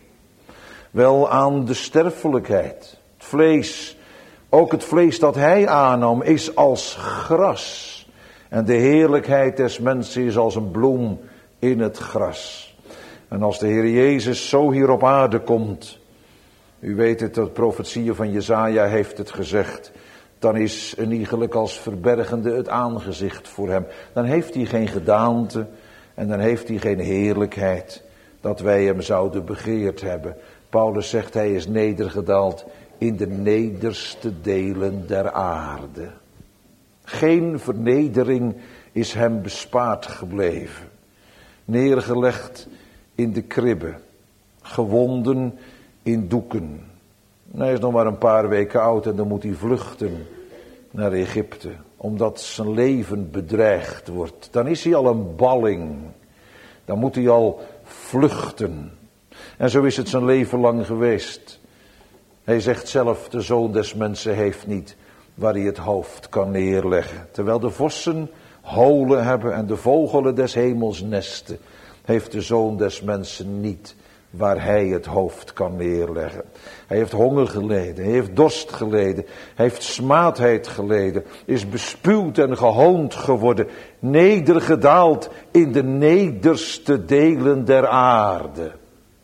Wel aan de sterfelijkheid. Het vlees, ook het vlees dat hij aannam, is als gras. En de heerlijkheid des mensen is als een bloem in het gras. En als de Heer Jezus zo hier op aarde komt, u weet het, de profetieën van Jesaja heeft het gezegd, dan is een iegelijk als verbergende het aangezicht voor hem. Dan heeft hij geen gedaante en dan heeft hij geen heerlijkheid dat wij hem zouden begeerd hebben. Paulus zegt, hij is nedergedaald in de nederste delen der aarde. Geen vernedering is hem bespaard gebleven. Neergelegd in de kribbe, gewonden in doeken. Hij is nog maar een paar weken oud en dan moet hij vluchten naar Egypte, omdat zijn leven bedreigd wordt. Dan is hij al een balling, dan moet hij al vluchten. En zo is het zijn leven lang geweest. Hij zegt zelf, de Zoon des Mensen heeft niet waar hij het hoofd kan neerleggen. Terwijl de vossen holen hebben en de vogelen des hemels nesten, heeft de Zoon des Mensen niet waar hij het hoofd kan neerleggen. Hij heeft honger geleden, hij heeft dorst geleden, hij heeft smaadheid geleden, is bespuwd en gehoond geworden, nedergedaald in de nederste delen der aarde.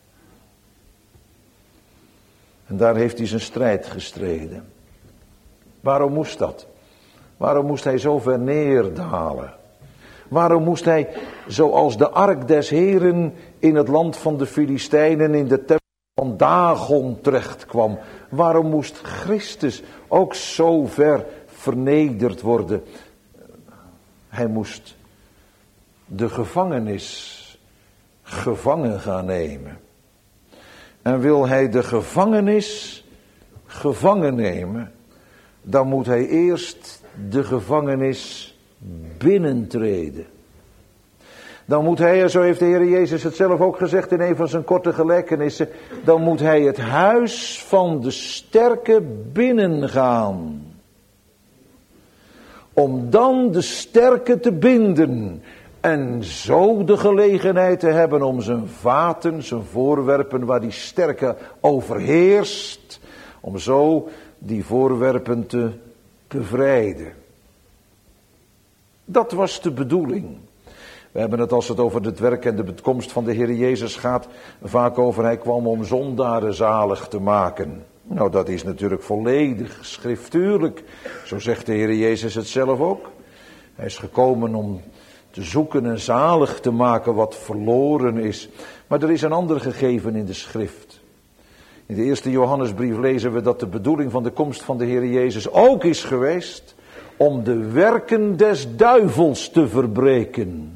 En daar heeft hij zijn strijd gestreden. Waarom moest dat? Waarom moest hij zo ver neerdalen? Waarom moest hij, zoals de ark des Heren in het land van de Filistijnen in de tempel van Dagon terecht kwam? Waarom moest Christus ook zo ver vernederd worden? Hij moest de gevangenis gevangen gaan nemen. En wil hij de gevangenis gevangen nemen, dan moet hij eerst de gevangenis binnentreden. Dan moet hij, zo heeft de Heer Jezus het zelf ook gezegd in een van zijn korte gelijkenissen, dan moet hij het huis van de sterke binnengaan. Om dan de sterke te binden en zo de gelegenheid te hebben om zijn vaten, zijn voorwerpen waar die sterke overheerst, om zo die voorwerpen te bevrijden. Dat was de bedoeling. We hebben het, als het over het werk en de komst van de Heer Jezus gaat, vaak over hij kwam om zondaren zalig te maken. Nou, dat is natuurlijk volledig schriftuurlijk. Zo zegt de Heer Jezus het zelf ook. Hij is gekomen om te zoeken en zalig te maken wat verloren is. Maar er is een ander gegeven in de schrift. In de eerste Johannesbrief lezen we dat de bedoeling van de komst van de Heer Jezus ook is geweest om de werken des duivels te verbreken.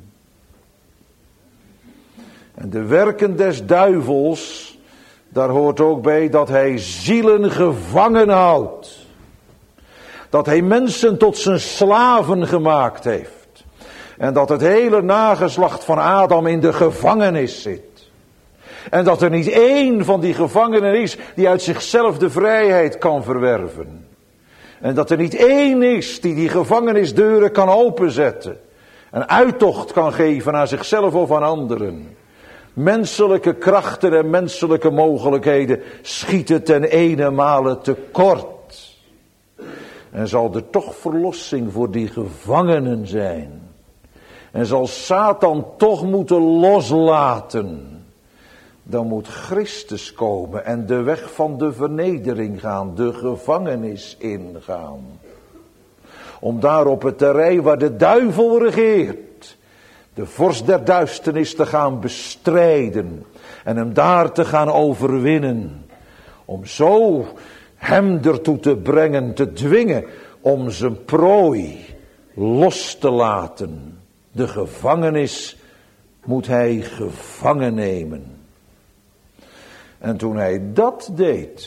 En de werken des duivels, daar hoort ook bij dat hij zielen gevangen houdt. Dat hij mensen tot zijn slaven gemaakt heeft. En dat het hele nageslacht van Adam in de gevangenis zit. En dat er niet één van die gevangenen is die uit zichzelf de vrijheid kan verwerven. En dat er niet één is die die gevangenisdeuren kan openzetten. Een uittocht kan geven aan zichzelf of aan anderen. Menselijke krachten en menselijke mogelijkheden schieten ten ene male tekort. En zal er toch verlossing voor die gevangenen zijn. En zal Satan toch moeten loslaten. Dan moet Christus komen en de weg van de vernedering gaan, de gevangenis ingaan. Om daar op het terrein waar de duivel regeert, de vorst der duisternis te gaan bestrijden en hem daar te gaan overwinnen. Om zo hem ertoe te brengen, te dwingen om zijn prooi los te laten. De gevangenis moet hij gevangen nemen. En toen hij dat deed,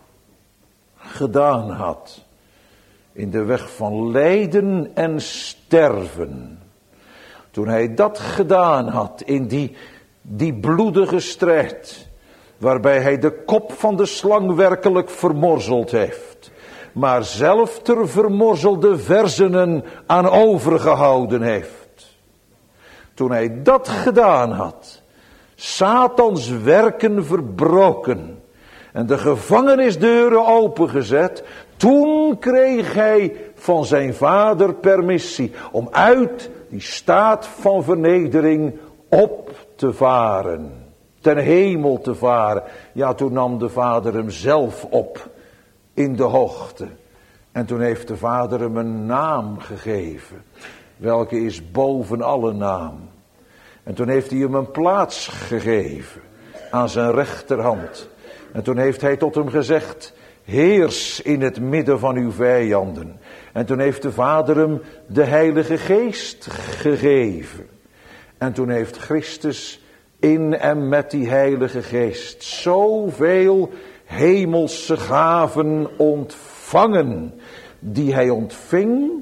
gedaan had, in de weg van lijden en sterven. Toen hij dat gedaan had in die, die bloedige strijd, waarbij hij de kop van de slang werkelijk vermorzeld heeft, maar zelf ter vermorzelde versenen aan overgehouden heeft. Toen hij dat gedaan had, Satans werken verbroken en de gevangenisdeuren opengezet, toen kreeg hij van zijn vader permissie om uit die staat van vernedering op te varen, ten hemel te varen. Ja, toen nam de Vader hem zelf op in de hoogte. En toen heeft de Vader hem een naam gegeven, welke is boven alle naam. En toen heeft hij hem een plaats gegeven aan zijn rechterhand. En toen heeft hij tot hem gezegd, heers in het midden van uw vijanden. En toen heeft de Vader hem de Heilige Geest gegeven. En toen heeft Christus in en met die Heilige Geest zoveel hemelse gaven ontvangen, die hij ontving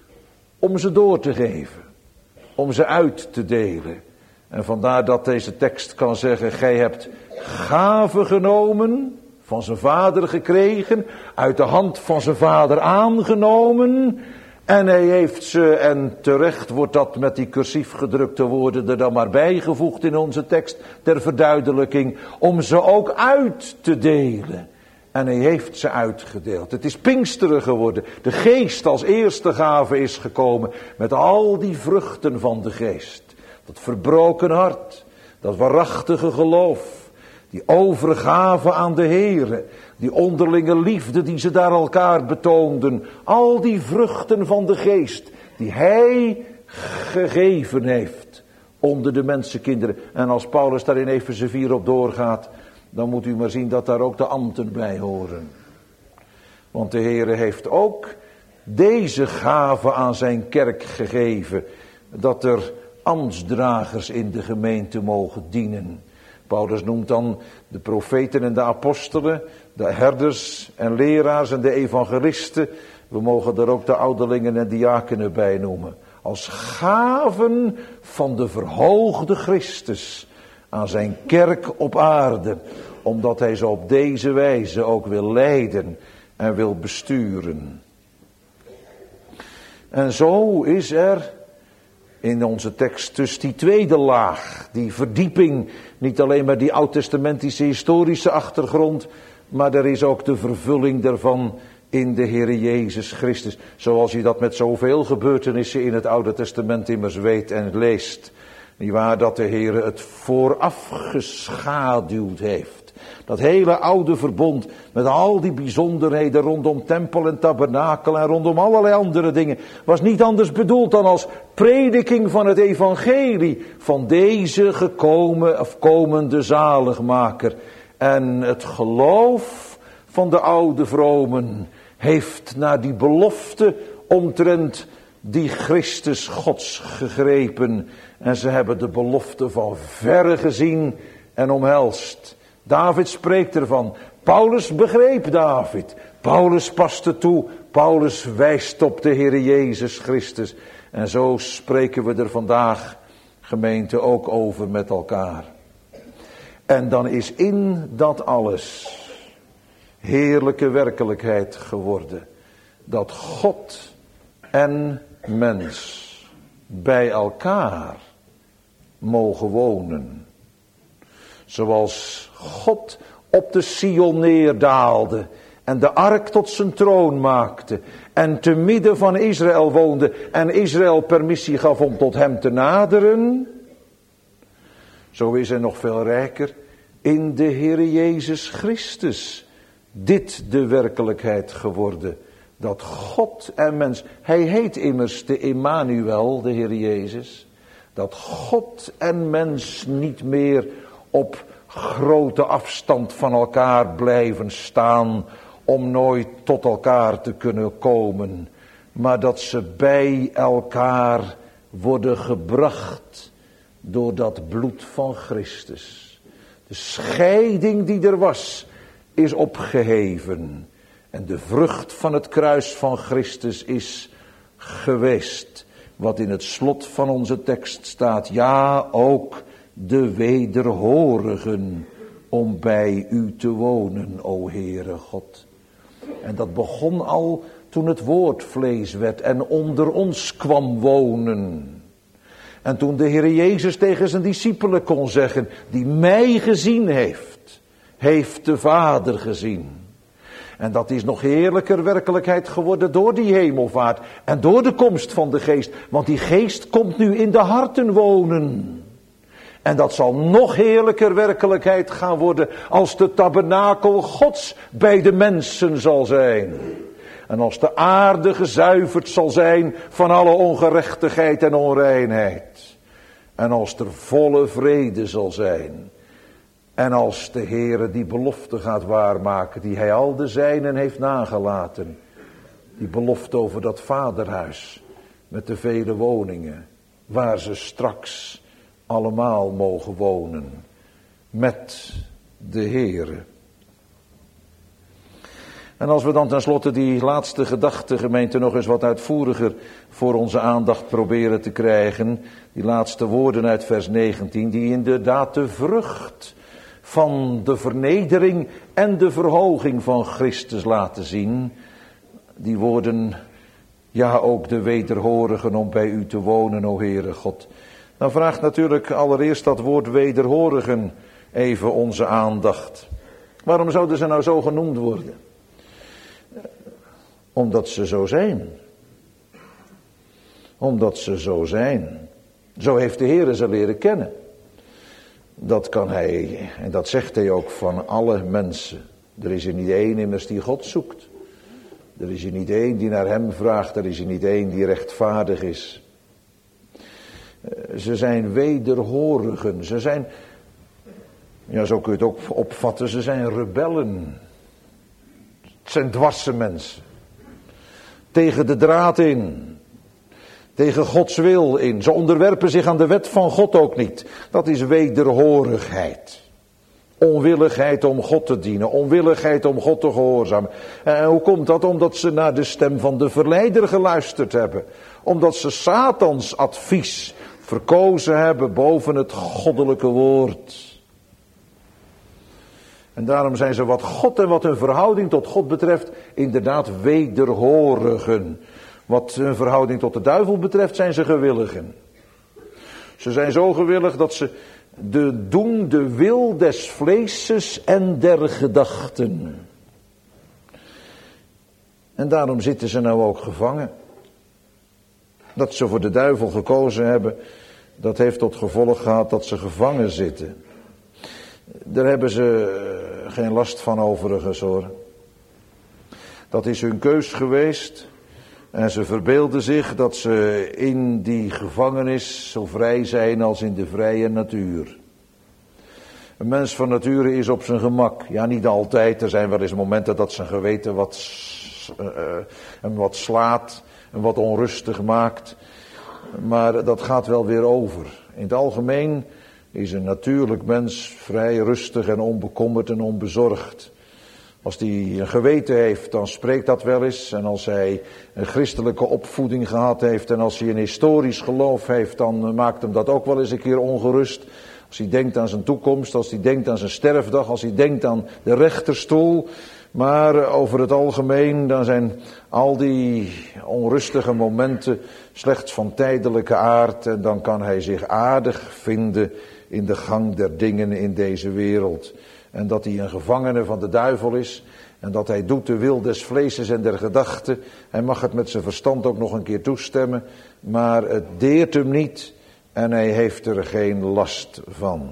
om ze door te geven, om ze uit te delen. En vandaar dat deze tekst kan zeggen, gij hebt gaven genomen, van zijn vader gekregen, uit de hand van zijn vader aangenomen, en hij heeft ze, en terecht wordt dat met die cursief gedrukte woorden er dan maar bijgevoegd in onze tekst, ter verduidelijking, om ze ook uit te delen. En hij heeft ze uitgedeeld. Het is Pinksteren geworden. De geest als eerste gave is gekomen met al die vruchten van de geest. Dat verbroken hart, dat waarachtige geloof, die overgave aan de Heere, die onderlinge liefde die ze daar elkaar betoonden. Al die vruchten van de geest die hij gegeven heeft onder de mensenkinderen. En als Paulus daar in Efeze vier op doorgaat, dan moet u maar zien dat daar ook de ambten bij horen. Want de Heere heeft ook deze gave aan zijn kerk gegeven, dat er ambtsdragers in de gemeente mogen dienen. Paulus noemt dan de profeten en de apostelen, de herders en leraars en de evangelisten. We mogen er ook de ouderlingen en diakenen bij noemen. Als gaven van de verhoogde Christus aan zijn kerk op aarde. Omdat hij ze op deze wijze ook wil leiden en wil besturen. En zo is er in onze tekst dus die tweede laag, die verdieping, niet alleen maar die oud-testamentische historische achtergrond, maar er is ook de vervulling daarvan in de Heere Jezus Christus. Zoals je dat met zoveel gebeurtenissen in het Oude Testament immers weet en leest. Niewaar dat de Heere het vooraf geschaduwd heeft. Dat hele oude verbond met al die bijzonderheden rondom tempel en tabernakel en rondom allerlei andere dingen was niet anders bedoeld dan als prediking van het evangelie van deze gekomen of komende zaligmaker. En het geloof van de oude vromen heeft naar die belofte omtrent die Christus Gods gegrepen. En ze hebben de belofte van verre gezien en omhelst. David spreekt ervan. Paulus begreep David. Paulus paste toe. Paulus wijst op de Heere Jezus Christus. En zo spreken we er vandaag, gemeente, ook over met elkaar. En dan is in dat alles heerlijke werkelijkheid geworden. Dat God en mens bij elkaar mogen wonen. Zoals God op de Sion neerdaalde en de ark tot zijn troon maakte en te midden van Israël woonde en Israël permissie gaf om tot hem te naderen. Zo is er nog veel rijker in de Heere Jezus Christus dit de werkelijkheid geworden. Dat God en mens, hij heet immers de Emmanuel, de Heere Jezus. Dat God en mens niet meer op grote afstand van elkaar blijven staan om nooit tot elkaar te kunnen komen. Maar dat ze bij elkaar worden gebracht door dat bloed van Christus. De scheiding die er was is opgeheven. En de vrucht van het kruis van Christus is geweest. Wat in het slot van onze tekst staat. Ja, ook de wederhorigen om bij u te wonen, o Heere God. En dat begon al toen het woord vlees werd en onder ons kwam wonen. En toen de Heere Jezus tegen zijn discipelen kon zeggen, die mij gezien heeft, heeft de Vader gezien. En dat is nog heerlijker werkelijkheid geworden door die hemelvaart en door de komst van de Geest. Want die Geest komt nu in de harten wonen. En dat zal nog heerlijker werkelijkheid gaan worden als de tabernakel Gods bij de mensen zal zijn. En als de aarde gezuiverd zal zijn van alle ongerechtigheid en onreinheid. En als er volle vrede zal zijn. En als de Heere die belofte gaat waarmaken die hij al de zijnen heeft nagelaten. Die belofte over dat vaderhuis met de vele woningen. Waar ze straks allemaal mogen wonen. Met de Heere. En als we dan tenslotte die laatste gedachte, gemeente, nog eens wat uitvoeriger voor onze aandacht proberen te krijgen. Die laatste woorden uit vers negentien, die inderdaad de vrucht van de vernedering en de verhoging van Christus laten zien. Die woorden, ja ook de wederhorigen om bij u te wonen, o Heere God. Dan vraagt natuurlijk allereerst dat woord wederhorigen even onze aandacht. Waarom zouden ze nou zo genoemd worden? Omdat ze zo zijn. Omdat ze zo zijn. Zo heeft de Heere ze leren kennen. Dat kan hij, en dat zegt hij ook van alle mensen. Er is er niet één immers die God zoekt. Er is er niet één die naar hem vraagt. Er is er niet één die rechtvaardig is. Ze zijn wederhorigen. Ze zijn, ja zo kun je het ook opvatten, ze zijn rebellen. Het zijn dwarse mensen. Tegen de draad in. Tegen Gods wil in. Ze onderwerpen zich aan de wet van God ook niet. Dat is wederhorigheid. Onwilligheid om God te dienen. Onwilligheid om God te gehoorzamen. En hoe komt dat? Omdat ze naar de stem van de verleider geluisterd hebben. Omdat ze Satans advies verkozen hebben boven het goddelijke woord. En daarom zijn ze wat God en wat hun verhouding tot God betreft inderdaad wederhorigen. Wat hun verhouding tot de duivel betreft zijn ze gewilligen. Ze zijn zo gewillig dat ze de doen de wil des vleeses en der gedachten. En daarom zitten ze nou ook gevangen. Dat ze voor de duivel gekozen hebben, dat heeft tot gevolg gehad dat ze gevangen zitten. Daar hebben ze geen last van overigens hoor. Dat is hun keus geweest. En ze verbeelden zich dat ze in die gevangenis zo vrij zijn als in de vrije natuur. Een mens van nature is op zijn gemak. Ja, niet altijd. Er zijn wel eens momenten dat zijn geweten wat, uh, hem wat slaat en wat onrustig maakt. Maar dat gaat wel weer over. In het algemeen is een natuurlijk mens vrij rustig en onbekommerd en onbezorgd. Als hij een geweten heeft, dan spreekt dat wel eens. En als hij een christelijke opvoeding gehad heeft en als hij een historisch geloof heeft, dan maakt hem dat ook wel eens een keer ongerust. Als hij denkt aan zijn toekomst, als hij denkt aan zijn sterfdag, als hij denkt aan de rechterstoel. Maar over het algemeen, dan zijn al die onrustige momenten slechts van tijdelijke aard. En dan kan hij zich aardig vinden in de gang der dingen in deze wereld. En dat hij een gevangene van de duivel is. En dat hij doet de wil des vleeses en der gedachten. Hij mag het met zijn verstand ook nog een keer toestemmen. Maar het deert hem niet. En hij heeft er geen last van.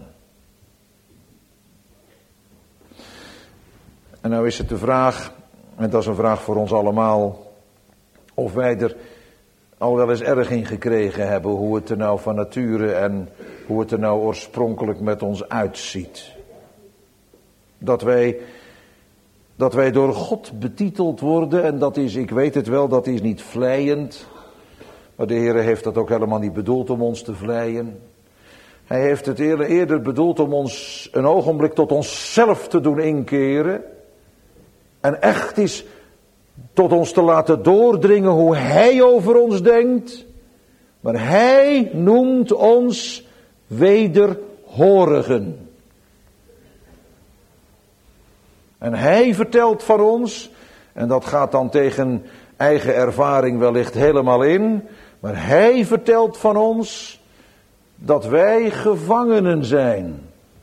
En nou is het de vraag. En dat is een vraag voor ons allemaal. Of wij er al wel eens erg in gekregen hebben. Hoe het er nou van nature en hoe het er nou oorspronkelijk met ons uitziet. Dat wij, dat wij door God betiteld worden. En dat is, ik weet het wel, dat is niet vleiend. Maar de Heer heeft dat ook helemaal niet bedoeld om ons te vleien. Hij heeft het eerder, eerder bedoeld om ons een ogenblik tot onszelf te doen inkeren. En echt is tot ons te laten doordringen hoe Hij over ons denkt. Maar Hij noemt ons wederhorigen. En Hij vertelt van ons, en dat gaat dan tegen eigen ervaring wellicht helemaal in, maar Hij vertelt van ons dat wij gevangenen zijn.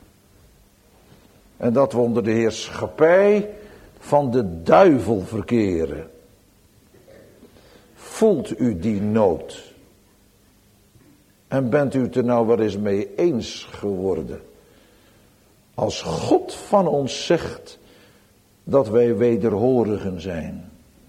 En dat we onder de heerschappij van de duivel verkeren. Voelt u die nood? En bent u het er nou wel eens mee eens geworden? Als God van ons zegt dat wij wederhorigen zijn.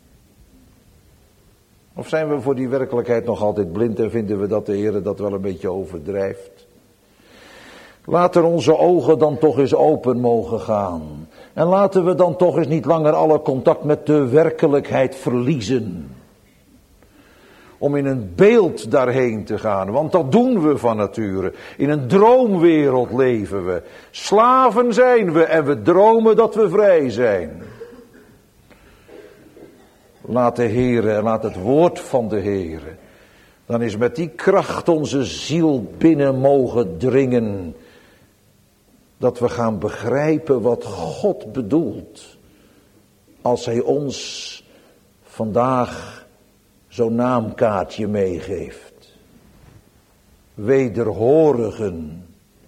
Of zijn we voor die werkelijkheid nog altijd blind en vinden we dat de Heer dat wel een beetje overdrijft? Laten onze ogen dan toch eens open mogen gaan. En laten we dan toch eens niet langer alle contact met de werkelijkheid verliezen. Om in een beeld daarheen te gaan, want dat doen we van nature. In een droomwereld leven we. Slaven zijn we en we dromen dat we vrij zijn. Laat de Heere, laat het woord van de Heere, dan is met die kracht onze ziel binnen mogen dringen. Dat we gaan begrijpen wat God bedoelt. Als hij ons vandaag zo'n naamkaartje meegeeft. Wederhorigen.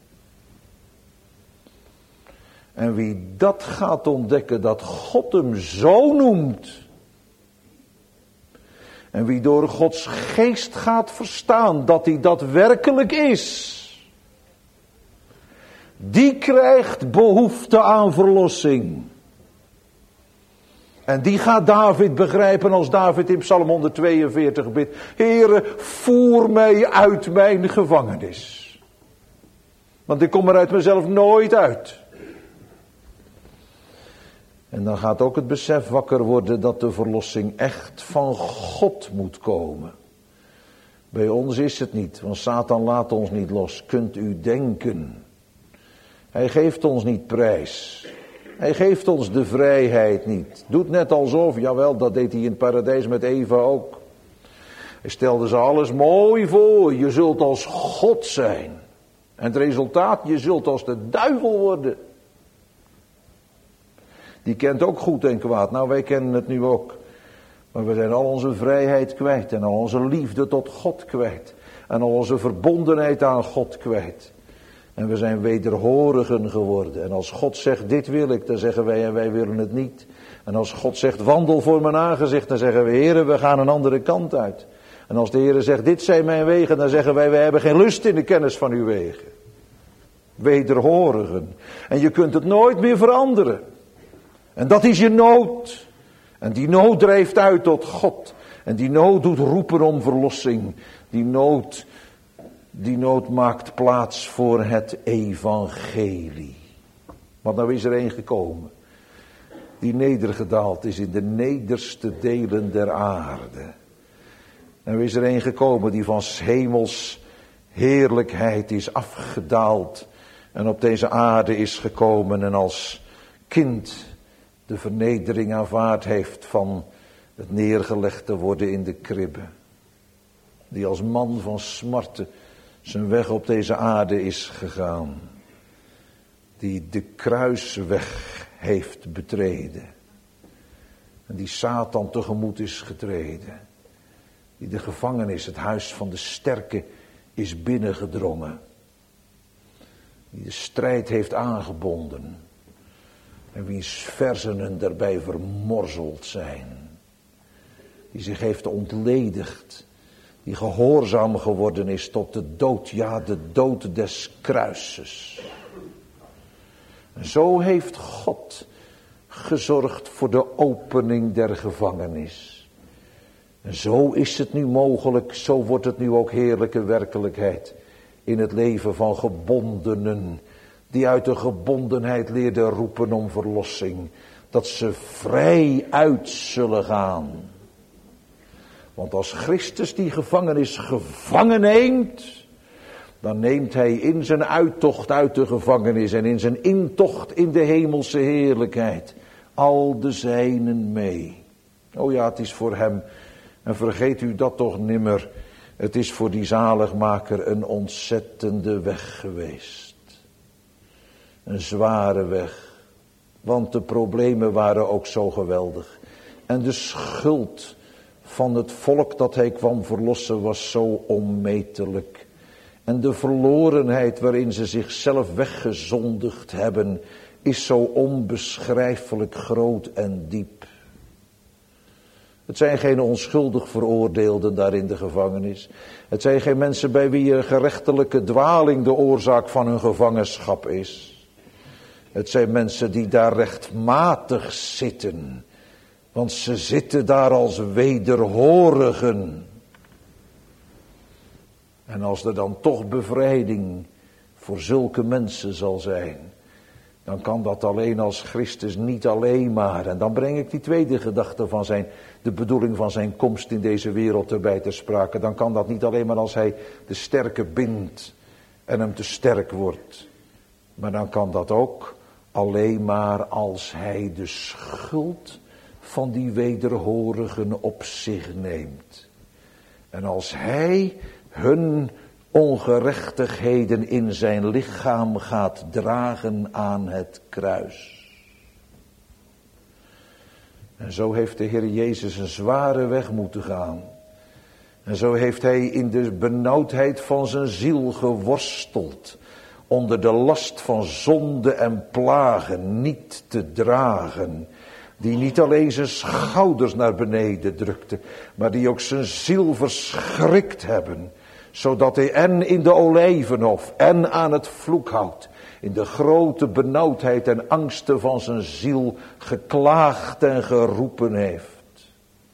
En wie dat gaat ontdekken, dat God hem zo noemt. En wie door Gods geest gaat verstaan dat hij dat werkelijk is. Die krijgt behoefte aan verlossing. En die gaat David begrijpen als David in Psalm honderdtweeënveertig bidt. Heere, voer mij uit mijn gevangenis. Want ik kom er uit mezelf nooit uit. En dan gaat ook het besef wakker worden dat de verlossing echt van God moet komen. Bij ons is het niet, want Satan laat ons niet los. Kunt u denken. Hij geeft ons niet prijs. Hij geeft ons de vrijheid niet. Doet net alsof, jawel, dat deed hij in het paradijs met Eva ook. Hij stelde ze alles mooi voor. Je zult als God zijn. En het resultaat, je zult als de duivel worden. Die kent ook goed en kwaad. Nou, wij kennen het nu ook. Maar we zijn al onze vrijheid kwijt. En al onze liefde tot God kwijt. En al onze verbondenheid aan God kwijt. En we zijn wederhorigen geworden. En als God zegt, dit wil ik, dan zeggen wij en wij willen het niet. En als God zegt, wandel voor mijn aangezicht, dan zeggen we, Heere, we gaan een andere kant uit. En als de Heere zegt, dit zijn mijn wegen, dan zeggen wij, wij hebben geen lust in de kennis van uw wegen. Wederhorigen. En je kunt het nooit meer veranderen. En dat is je nood. En die nood drijft uit tot God. En die nood doet roepen om verlossing. Die nood, die nood maakt plaats voor het evangelie. Want nou is er één gekomen. Die nedergedaald is in de nederste delen der aarde. Nou is er één gekomen die van 's hemels heerlijkheid is afgedaald. En op deze aarde is gekomen en als kind de vernedering aanvaard heeft van het neergelegd te worden in de kribbe. Die als man van smarten zijn weg op deze aarde is gegaan. Die de kruisweg heeft betreden. En die Satan tegemoet is getreden. Die de gevangenis, het huis van de sterke, is binnengedrongen. Die de strijd heeft aangebonden. En wiens versenen daarbij vermorzeld zijn. Die zich heeft ontledigd. Die gehoorzaam geworden is tot de dood. Ja, de dood des kruises. En zo heeft God gezorgd voor de opening der gevangenis. En zo is het nu mogelijk. Zo wordt het nu ook heerlijke werkelijkheid. In het leven van gebondenen. Die uit de gebondenheid leerden roepen om verlossing. Dat ze vrij uit zullen gaan. Want als Christus die gevangenis gevangen neemt. Dan neemt hij in zijn uittocht uit de gevangenis. En in zijn intocht in de hemelse heerlijkheid. Al de zijnen mee. Oh ja, het is voor hem. En vergeet u dat toch nimmer. Het is voor die zaligmaker een ontzettende weg geweest. Een zware weg. Want de problemen waren ook zo geweldig. En de schuld van het volk dat hij kwam verlossen was zo onmetelijk. En de verlorenheid waarin ze zichzelf weggezondigd hebben is zo onbeschrijfelijk groot en diep. Het zijn geen onschuldig veroordeelden daar in de gevangenis. Het zijn geen mensen bij wie een gerechtelijke dwaling de oorzaak van hun gevangenschap is. Het zijn mensen die daar rechtmatig zitten. Want ze zitten daar als wederhorigen. En als er dan toch bevrijding voor zulke mensen zal zijn, dan kan dat alleen als Christus niet alleen maar. En dan breng ik die tweede gedachte van zijn, de bedoeling van zijn komst in deze wereld erbij ter sprake. Dan kan dat niet alleen maar als hij de sterke bindt en hem te sterk wordt. Maar dan kan dat ook alleen maar als hij de schuld van die wederhorigen op zich neemt. En als hij hun ongerechtigheden in zijn lichaam gaat dragen aan het kruis. En zo heeft de Heer Jezus een zware weg moeten gaan. En zo heeft hij in de benauwdheid van zijn ziel geworsteld. Onder de last van zonde en plagen niet te dragen. Die niet alleen zijn schouders naar beneden drukte, maar die ook zijn ziel verschrikt hebben. Zodat hij en in de olijvenhof en aan het vloekhout, in de grote benauwdheid en angsten van zijn ziel, geklaagd en geroepen heeft.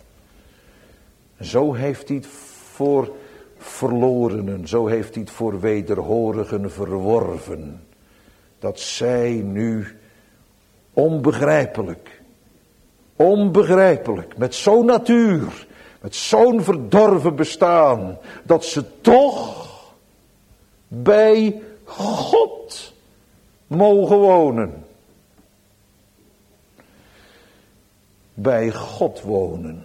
Zo heeft hij het voor verlorenen, zo heeft hij het voor wederhorigen verworven. Dat zij nu onbegrijpelijk, onbegrijpelijk, met zo'n natuur, met zo'n verdorven bestaan, dat ze toch bij God mogen wonen. Bij God wonen.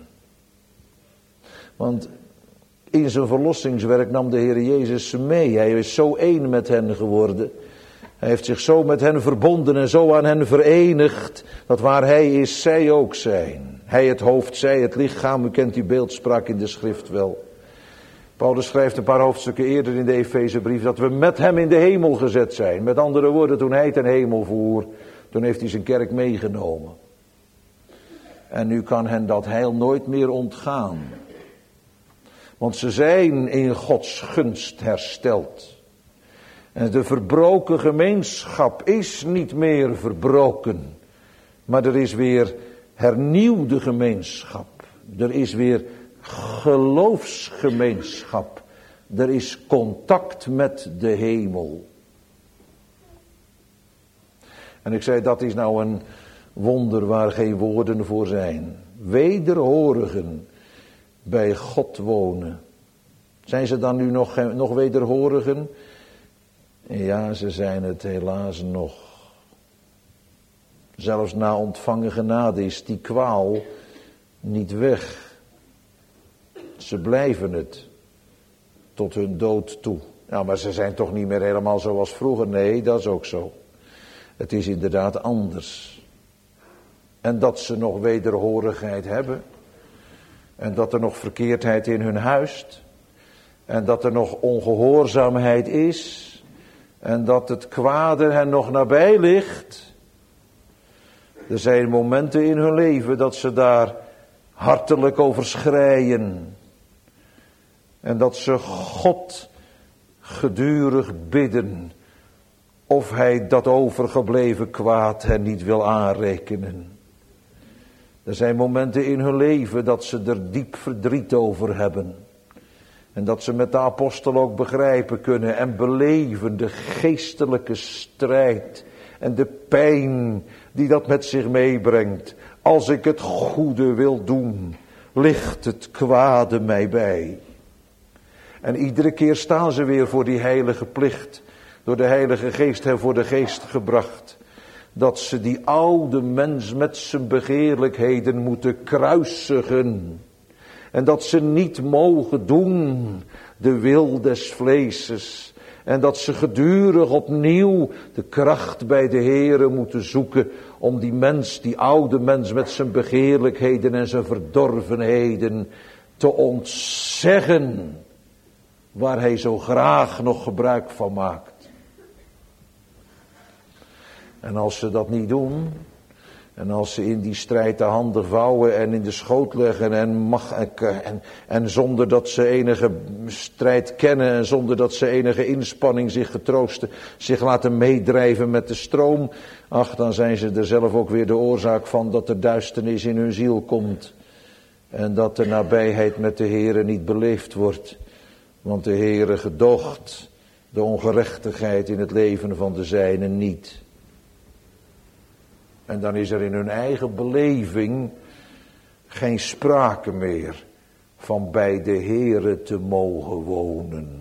Want in zijn verlossingswerk nam de Heer Jezus ze mee. Hij is zo één met hen geworden. Hij heeft zich zo met hen verbonden en zo aan hen verenigd, dat waar hij is, zij ook zijn. Hij het hoofd, zij het lichaam. U kent die beeldspraak in de schrift wel. Paulus schrijft een paar hoofdstukken eerder in de Efezebrief dat we met hem in de hemel gezet zijn. Met andere woorden, toen hij ten hemel voer, toen heeft hij zijn kerk meegenomen. En nu kan hen dat heil nooit meer ontgaan. Want ze zijn in Gods gunst hersteld. En de verbroken gemeenschap is niet meer verbroken. Maar er is weer hernieuwde gemeenschap. Er is weer geloofsgemeenschap. Er is contact met de hemel. En ik zei, dat is nou een wonder waar geen woorden voor zijn. Wederhorigen bij God wonen. Zijn ze dan nu nog, nog wederhorigen? Ja, ze zijn het helaas nog. Zelfs na ontvangen genade is die kwaal niet weg. Ze blijven het tot hun dood toe. Nou, maar ze zijn toch niet meer helemaal zoals vroeger? Nee, dat is ook zo. Het is inderdaad anders. En dat ze nog wederhorigheid hebben. En dat er nog verkeerdheid in hun huist. En dat er nog ongehoorzaamheid is. En dat het kwade hen nog nabij ligt. Er zijn momenten in hun leven dat ze daar hartelijk over schreien. En dat ze God gedurig bidden of hij dat overgebleven kwaad hen niet wil aanrekenen. Er zijn momenten in hun leven dat ze er diep verdriet over hebben. En dat ze met de apostel ook begrijpen kunnen en beleven de geestelijke strijd en de pijn die dat met zich meebrengt. Als ik het goede wil doen, ligt het kwade mij bij. En iedere keer staan ze weer voor die heilige plicht, door de Heilige Geest hen voor de geest gebracht. Dat ze die oude mens met zijn begeerlijkheden moeten kruisigen. En dat ze niet mogen doen de wil des vleeses. En dat ze gedurig opnieuw de kracht bij de Heere moeten zoeken om die mens, die oude mens met zijn begeerlijkheden en zijn verdorvenheden te ontzeggen. Waar hij zo graag nog gebruik van maakt. En als ze dat niet doen, En als ze in die strijd de handen vouwen en in de schoot leggen en, mag, en, en zonder dat ze enige strijd kennen en zonder dat ze enige inspanning zich getroosten, zich laten meedrijven met de stroom, ach, dan zijn ze er zelf ook weer de oorzaak van dat er duisternis in hun ziel komt. En dat de nabijheid met de Heere niet beleefd wordt. Want de Heere gedoogt de ongerechtigheid in het leven van de zijnen niet. En dan is er in hun eigen beleving geen sprake meer van bij de Heere te mogen wonen.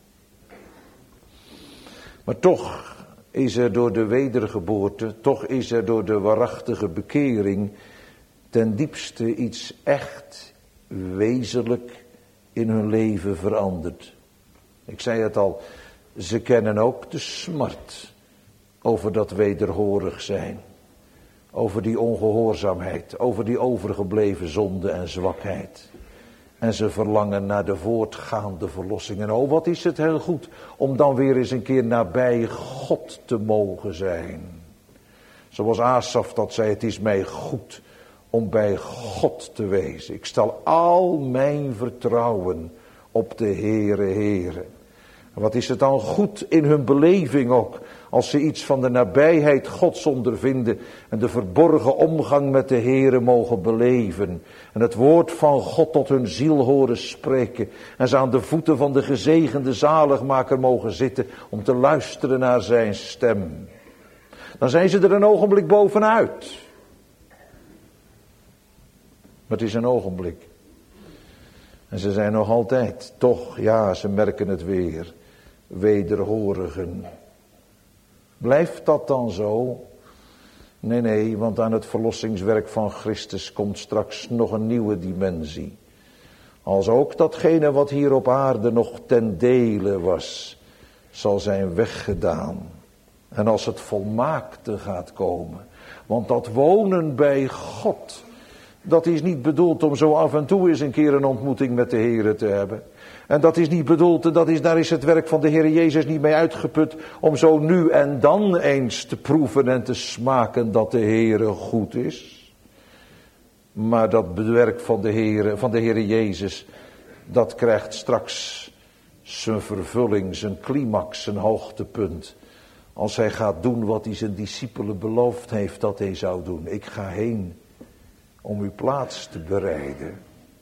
Maar toch is er door de wedergeboorte, toch is er door de waarachtige bekering ten diepste iets echt wezenlijk in hun leven veranderd. Ik zei het al, ze kennen ook de smart over dat wederhorig zijn. Over die ongehoorzaamheid, over die overgebleven zonde en zwakheid. En ze verlangen naar de voortgaande verlossing. En oh, wat is het heel goed om dan weer eens een keer nabij God te mogen zijn. Zoals Asaf dat zei, het is mij goed om bij God te wezen. Ik stel al mijn vertrouwen op de Heere, Heere. En wat is het dan goed in hun beleving ook, als ze iets van de nabijheid Gods ondervinden en de verborgen omgang met de Heere mogen beleven. En het woord van God tot hun ziel horen spreken. En ze aan de voeten van de gezegende zaligmaker mogen zitten om te luisteren naar zijn stem. Dan zijn ze er een ogenblik bovenuit. Maar het is een ogenblik. En ze zijn nog altijd, toch, ja, ze merken het weer, wederhorigen. Blijft dat dan zo? Nee, nee, want aan het verlossingswerk van Christus komt straks nog een nieuwe dimensie. Als ook datgene wat hier op aarde nog ten dele was, zal zijn weggedaan. En als het volmaakte gaat komen. Want dat wonen bij God, dat is niet bedoeld om zo af en toe eens een keer een ontmoeting met de Heere te hebben. En dat is niet bedoeld, en dat is, daar is het werk van de Heer Jezus niet mee uitgeput, om zo nu en dan eens te proeven en te smaken dat de Heere goed is. Maar dat werk van de Heere, van de Heer Jezus, dat krijgt straks zijn vervulling, zijn climax, zijn hoogtepunt. Als hij gaat doen wat hij zijn discipelen beloofd heeft dat hij zou doen. Ik ga heen om uw plaats te bereiden.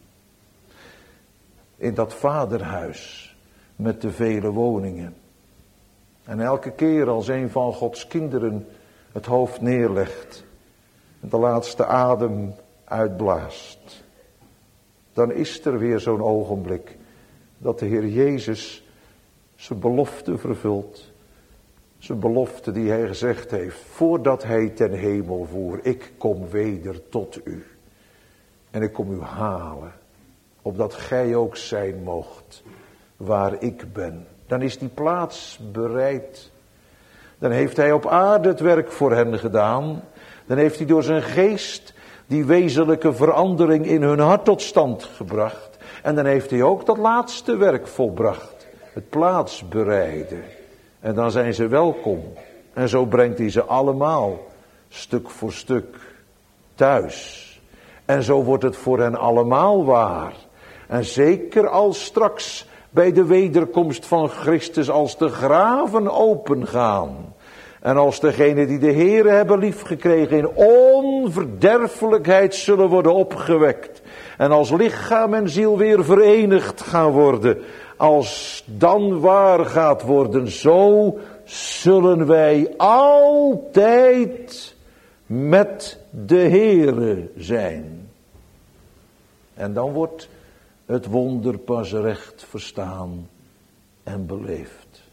In dat vaderhuis met de vele woningen. En elke keer als een van Gods kinderen het hoofd neerlegt en de laatste adem uitblaast, dan is er weer zo'n ogenblik dat de Heer Jezus zijn belofte vervult. Zijn belofte die hij gezegd heeft voordat hij ten hemel voer. Ik kom weder tot u. En ik kom u halen. Opdat gij ook zijn moogt waar ik ben. Dan is die plaats bereid. Dan heeft hij op aarde het werk voor hen gedaan. Dan heeft hij door zijn geest die wezenlijke verandering in hun hart tot stand gebracht. En dan heeft hij ook dat laatste werk volbracht. Het plaats bereiden. En dan zijn ze welkom. En zo brengt hij ze allemaal, stuk voor stuk, thuis. En zo wordt het voor hen allemaal waar. En zeker als straks bij de wederkomst van Christus, als de graven opengaan. En als degenen die de Heere hebben liefgekregen in onverderfelijkheid zullen worden opgewekt. En als lichaam en ziel weer verenigd gaan worden. Als dan waar gaat worden, zo zullen wij altijd met de Heere zijn. En dan wordt het wonder pas recht verstaan en beleefd.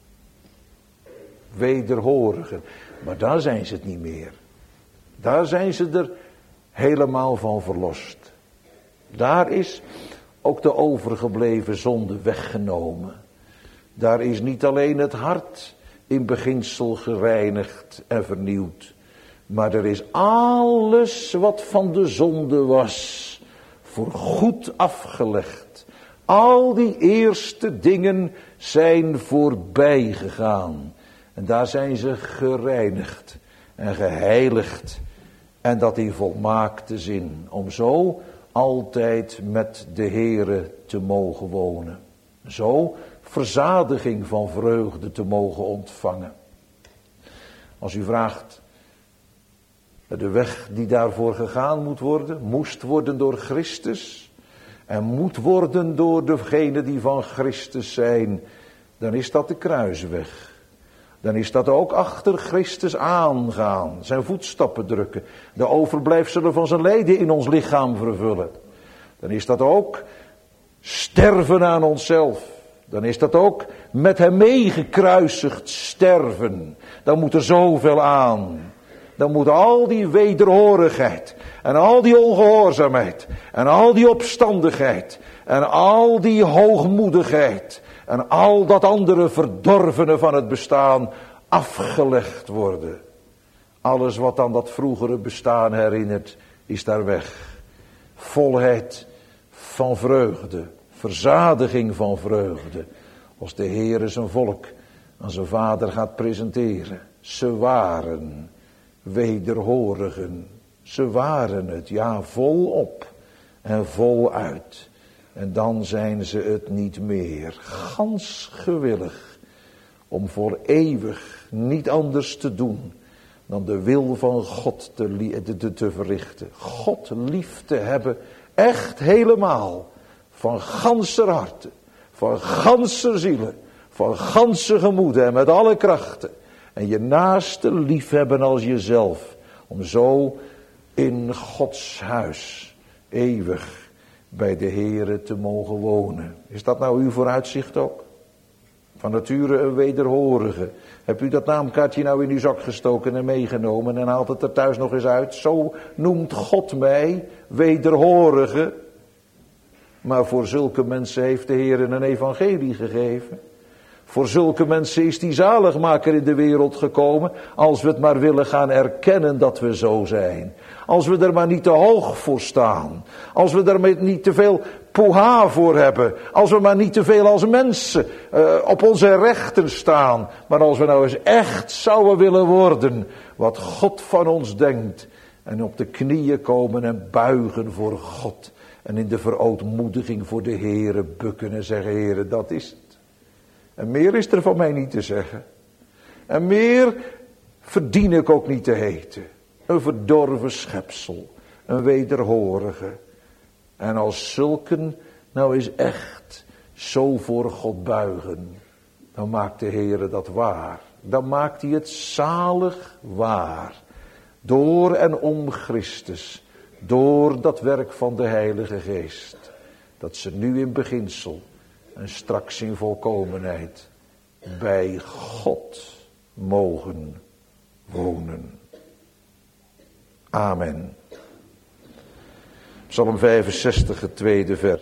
Wederhorigen, maar daar zijn ze het niet meer. Daar zijn ze er helemaal van verlost. Daar is ook de overgebleven zonde weggenomen. Daar is niet alleen het hart in beginsel gereinigd en vernieuwd. Maar er is alles wat van de zonde was voor goed afgelegd. Al die eerste dingen zijn voorbij gegaan. En daar zijn ze gereinigd en geheiligd En dat in volmaakte zin, om zo altijd met de Heere te mogen wonen. Zo verzadiging van vreugde te mogen ontvangen. Als u vraagt, de weg die daarvoor gegaan moet worden, moest worden door Christus en moet worden door degenen die van Christus zijn, dan is dat de kruisweg. Dan is dat ook achter Christus aangaan, zijn voetstappen drukken, de overblijfselen van zijn lijden in ons lichaam vervullen. Dan is dat ook sterven aan onszelf. Dan is dat ook met hem meegekruisigd sterven. Dan moet er zoveel aan. Dan moet al die wederhorigheid en al die ongehoorzaamheid en al die opstandigheid en al die hoogmoedigheid en al dat andere verdorvene van het bestaan afgelegd worden. Alles wat aan dat vroegere bestaan herinnert, is daar weg. Volheid van vreugde, verzadiging van vreugde, als de Heere zijn volk aan zijn vader gaat presenteren. Ze waren wederhorigen, ze waren het, ja, volop en voluit. En dan zijn ze het niet meer, gans gewillig, om voor eeuwig niet anders te doen dan de wil van God te, te, te verrichten. God lief te hebben, echt helemaal, van ganser harte, van ganser zielen, van ganse gemoeden en met alle krachten. En je naaste lief hebben als jezelf, om zo in Gods huis eeuwig bij de Heere te mogen wonen. Is dat nou uw vooruitzicht ook? Van nature een wederhorige. Hebt u dat naamkaartje nou in uw zak gestoken en meegenomen en haalt het er thuis nog eens uit? Zo noemt God mij, wederhorige. Maar voor zulke mensen heeft de Heer een evangelie gegeven. Voor zulke mensen is die zaligmaker in de wereld gekomen, als we het maar willen gaan erkennen dat we zo zijn. Als we er maar niet te hoog voor staan. Als we er niet te veel poeha voor hebben. Als we maar niet te veel als mensen uh, op onze rechten staan. Maar als we nou eens echt zouden willen worden wat God van ons denkt. En op de knieën komen en buigen voor God. En in de verootmoediging voor de Heere bukken en zeggen, Heere, dat is het. En meer is er van mij niet te zeggen. En meer verdien ik ook niet te heten. Een verdorven schepsel. Een wederhorige. En als zulken nou eens echt zo voor God buigen. Dan maakt de Heere dat waar. Dan maakt hij het zalig waar. Door en om Christus. Door dat werk van de Heilige Geest. Dat ze nu in beginsel en straks in volkomenheid bij God mogen wonen. Amen. Psalm vijfenzestig, het tweede vers.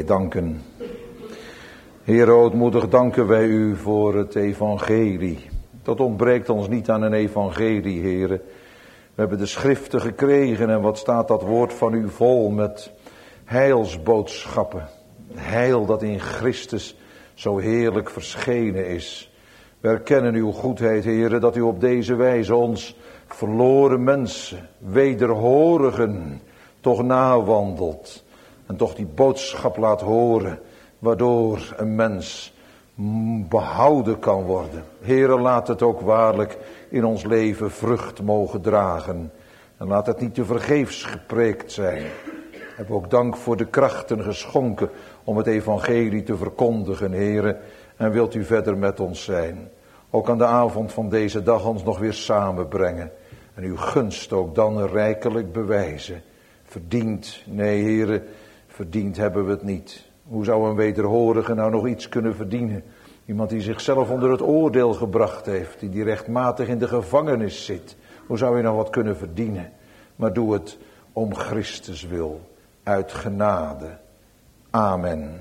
danken. Heer, ootmoedig danken wij u voor het evangelie. Dat ontbreekt ons niet aan een evangelie, Heer. We hebben de schriften gekregen en wat staat dat woord van u vol met heilsboodschappen. Heil dat in Christus zo heerlijk verschenen is. We erkennen uw goedheid, Heer, dat u op deze wijze ons verloren mensen, wederhorigen, toch nawandelt. En toch die boodschap laat horen, waardoor een mens behouden kan worden. Heere, laat het ook waarlijk in ons leven vrucht mogen dragen. En laat het niet te vergeefs gepreekt zijn. We hebben ook dank voor de krachten geschonken om het evangelie te verkondigen, Heere. En wilt u verder met ons zijn. Ook aan de avond van deze dag ons nog weer samenbrengen. En uw gunst ook dan rijkelijk bewijzen. Verdiend, nee Heere, verdiend hebben we het niet. Hoe zou een wederhorige nou nog iets kunnen verdienen? Iemand die zichzelf onder het oordeel gebracht heeft, die, die rechtmatig in de gevangenis zit. Hoe zou hij nou wat kunnen verdienen? Maar doe het om Christus wil, uit genade. Amen.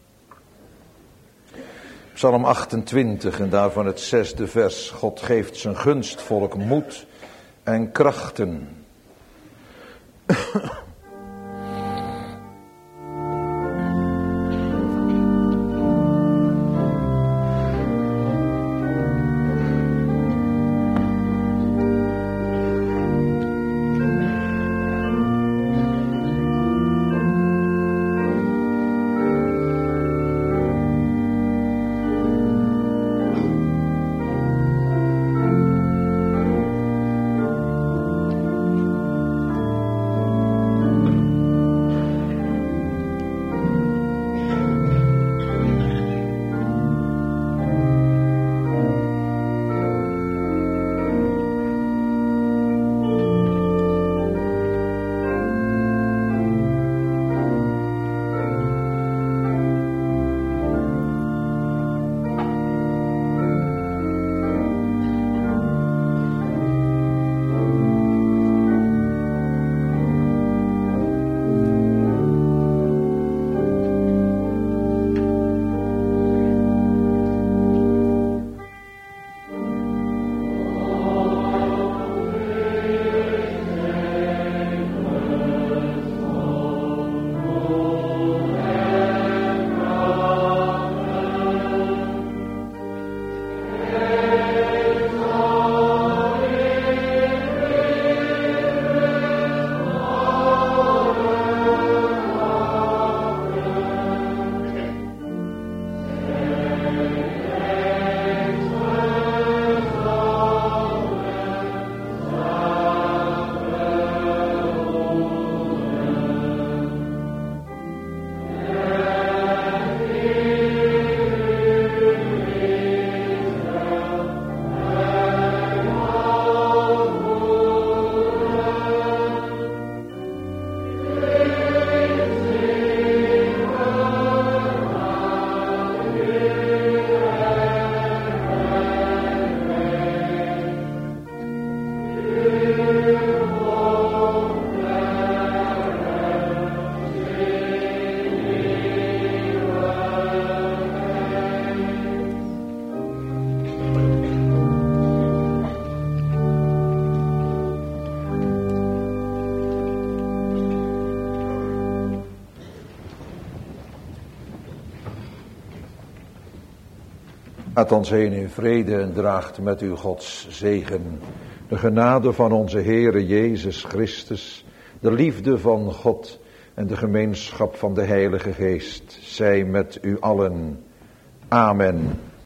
Psalm achtentwintig en daarvan het zesde vers. God geeft zijn gunstvolk moed en krachten. Gaat ons heen in vrede en draagt met u Gods zegen. De genade van onze Heere Jezus Christus, de liefde van God en de gemeenschap van de Heilige Geest zij met u allen. Amen.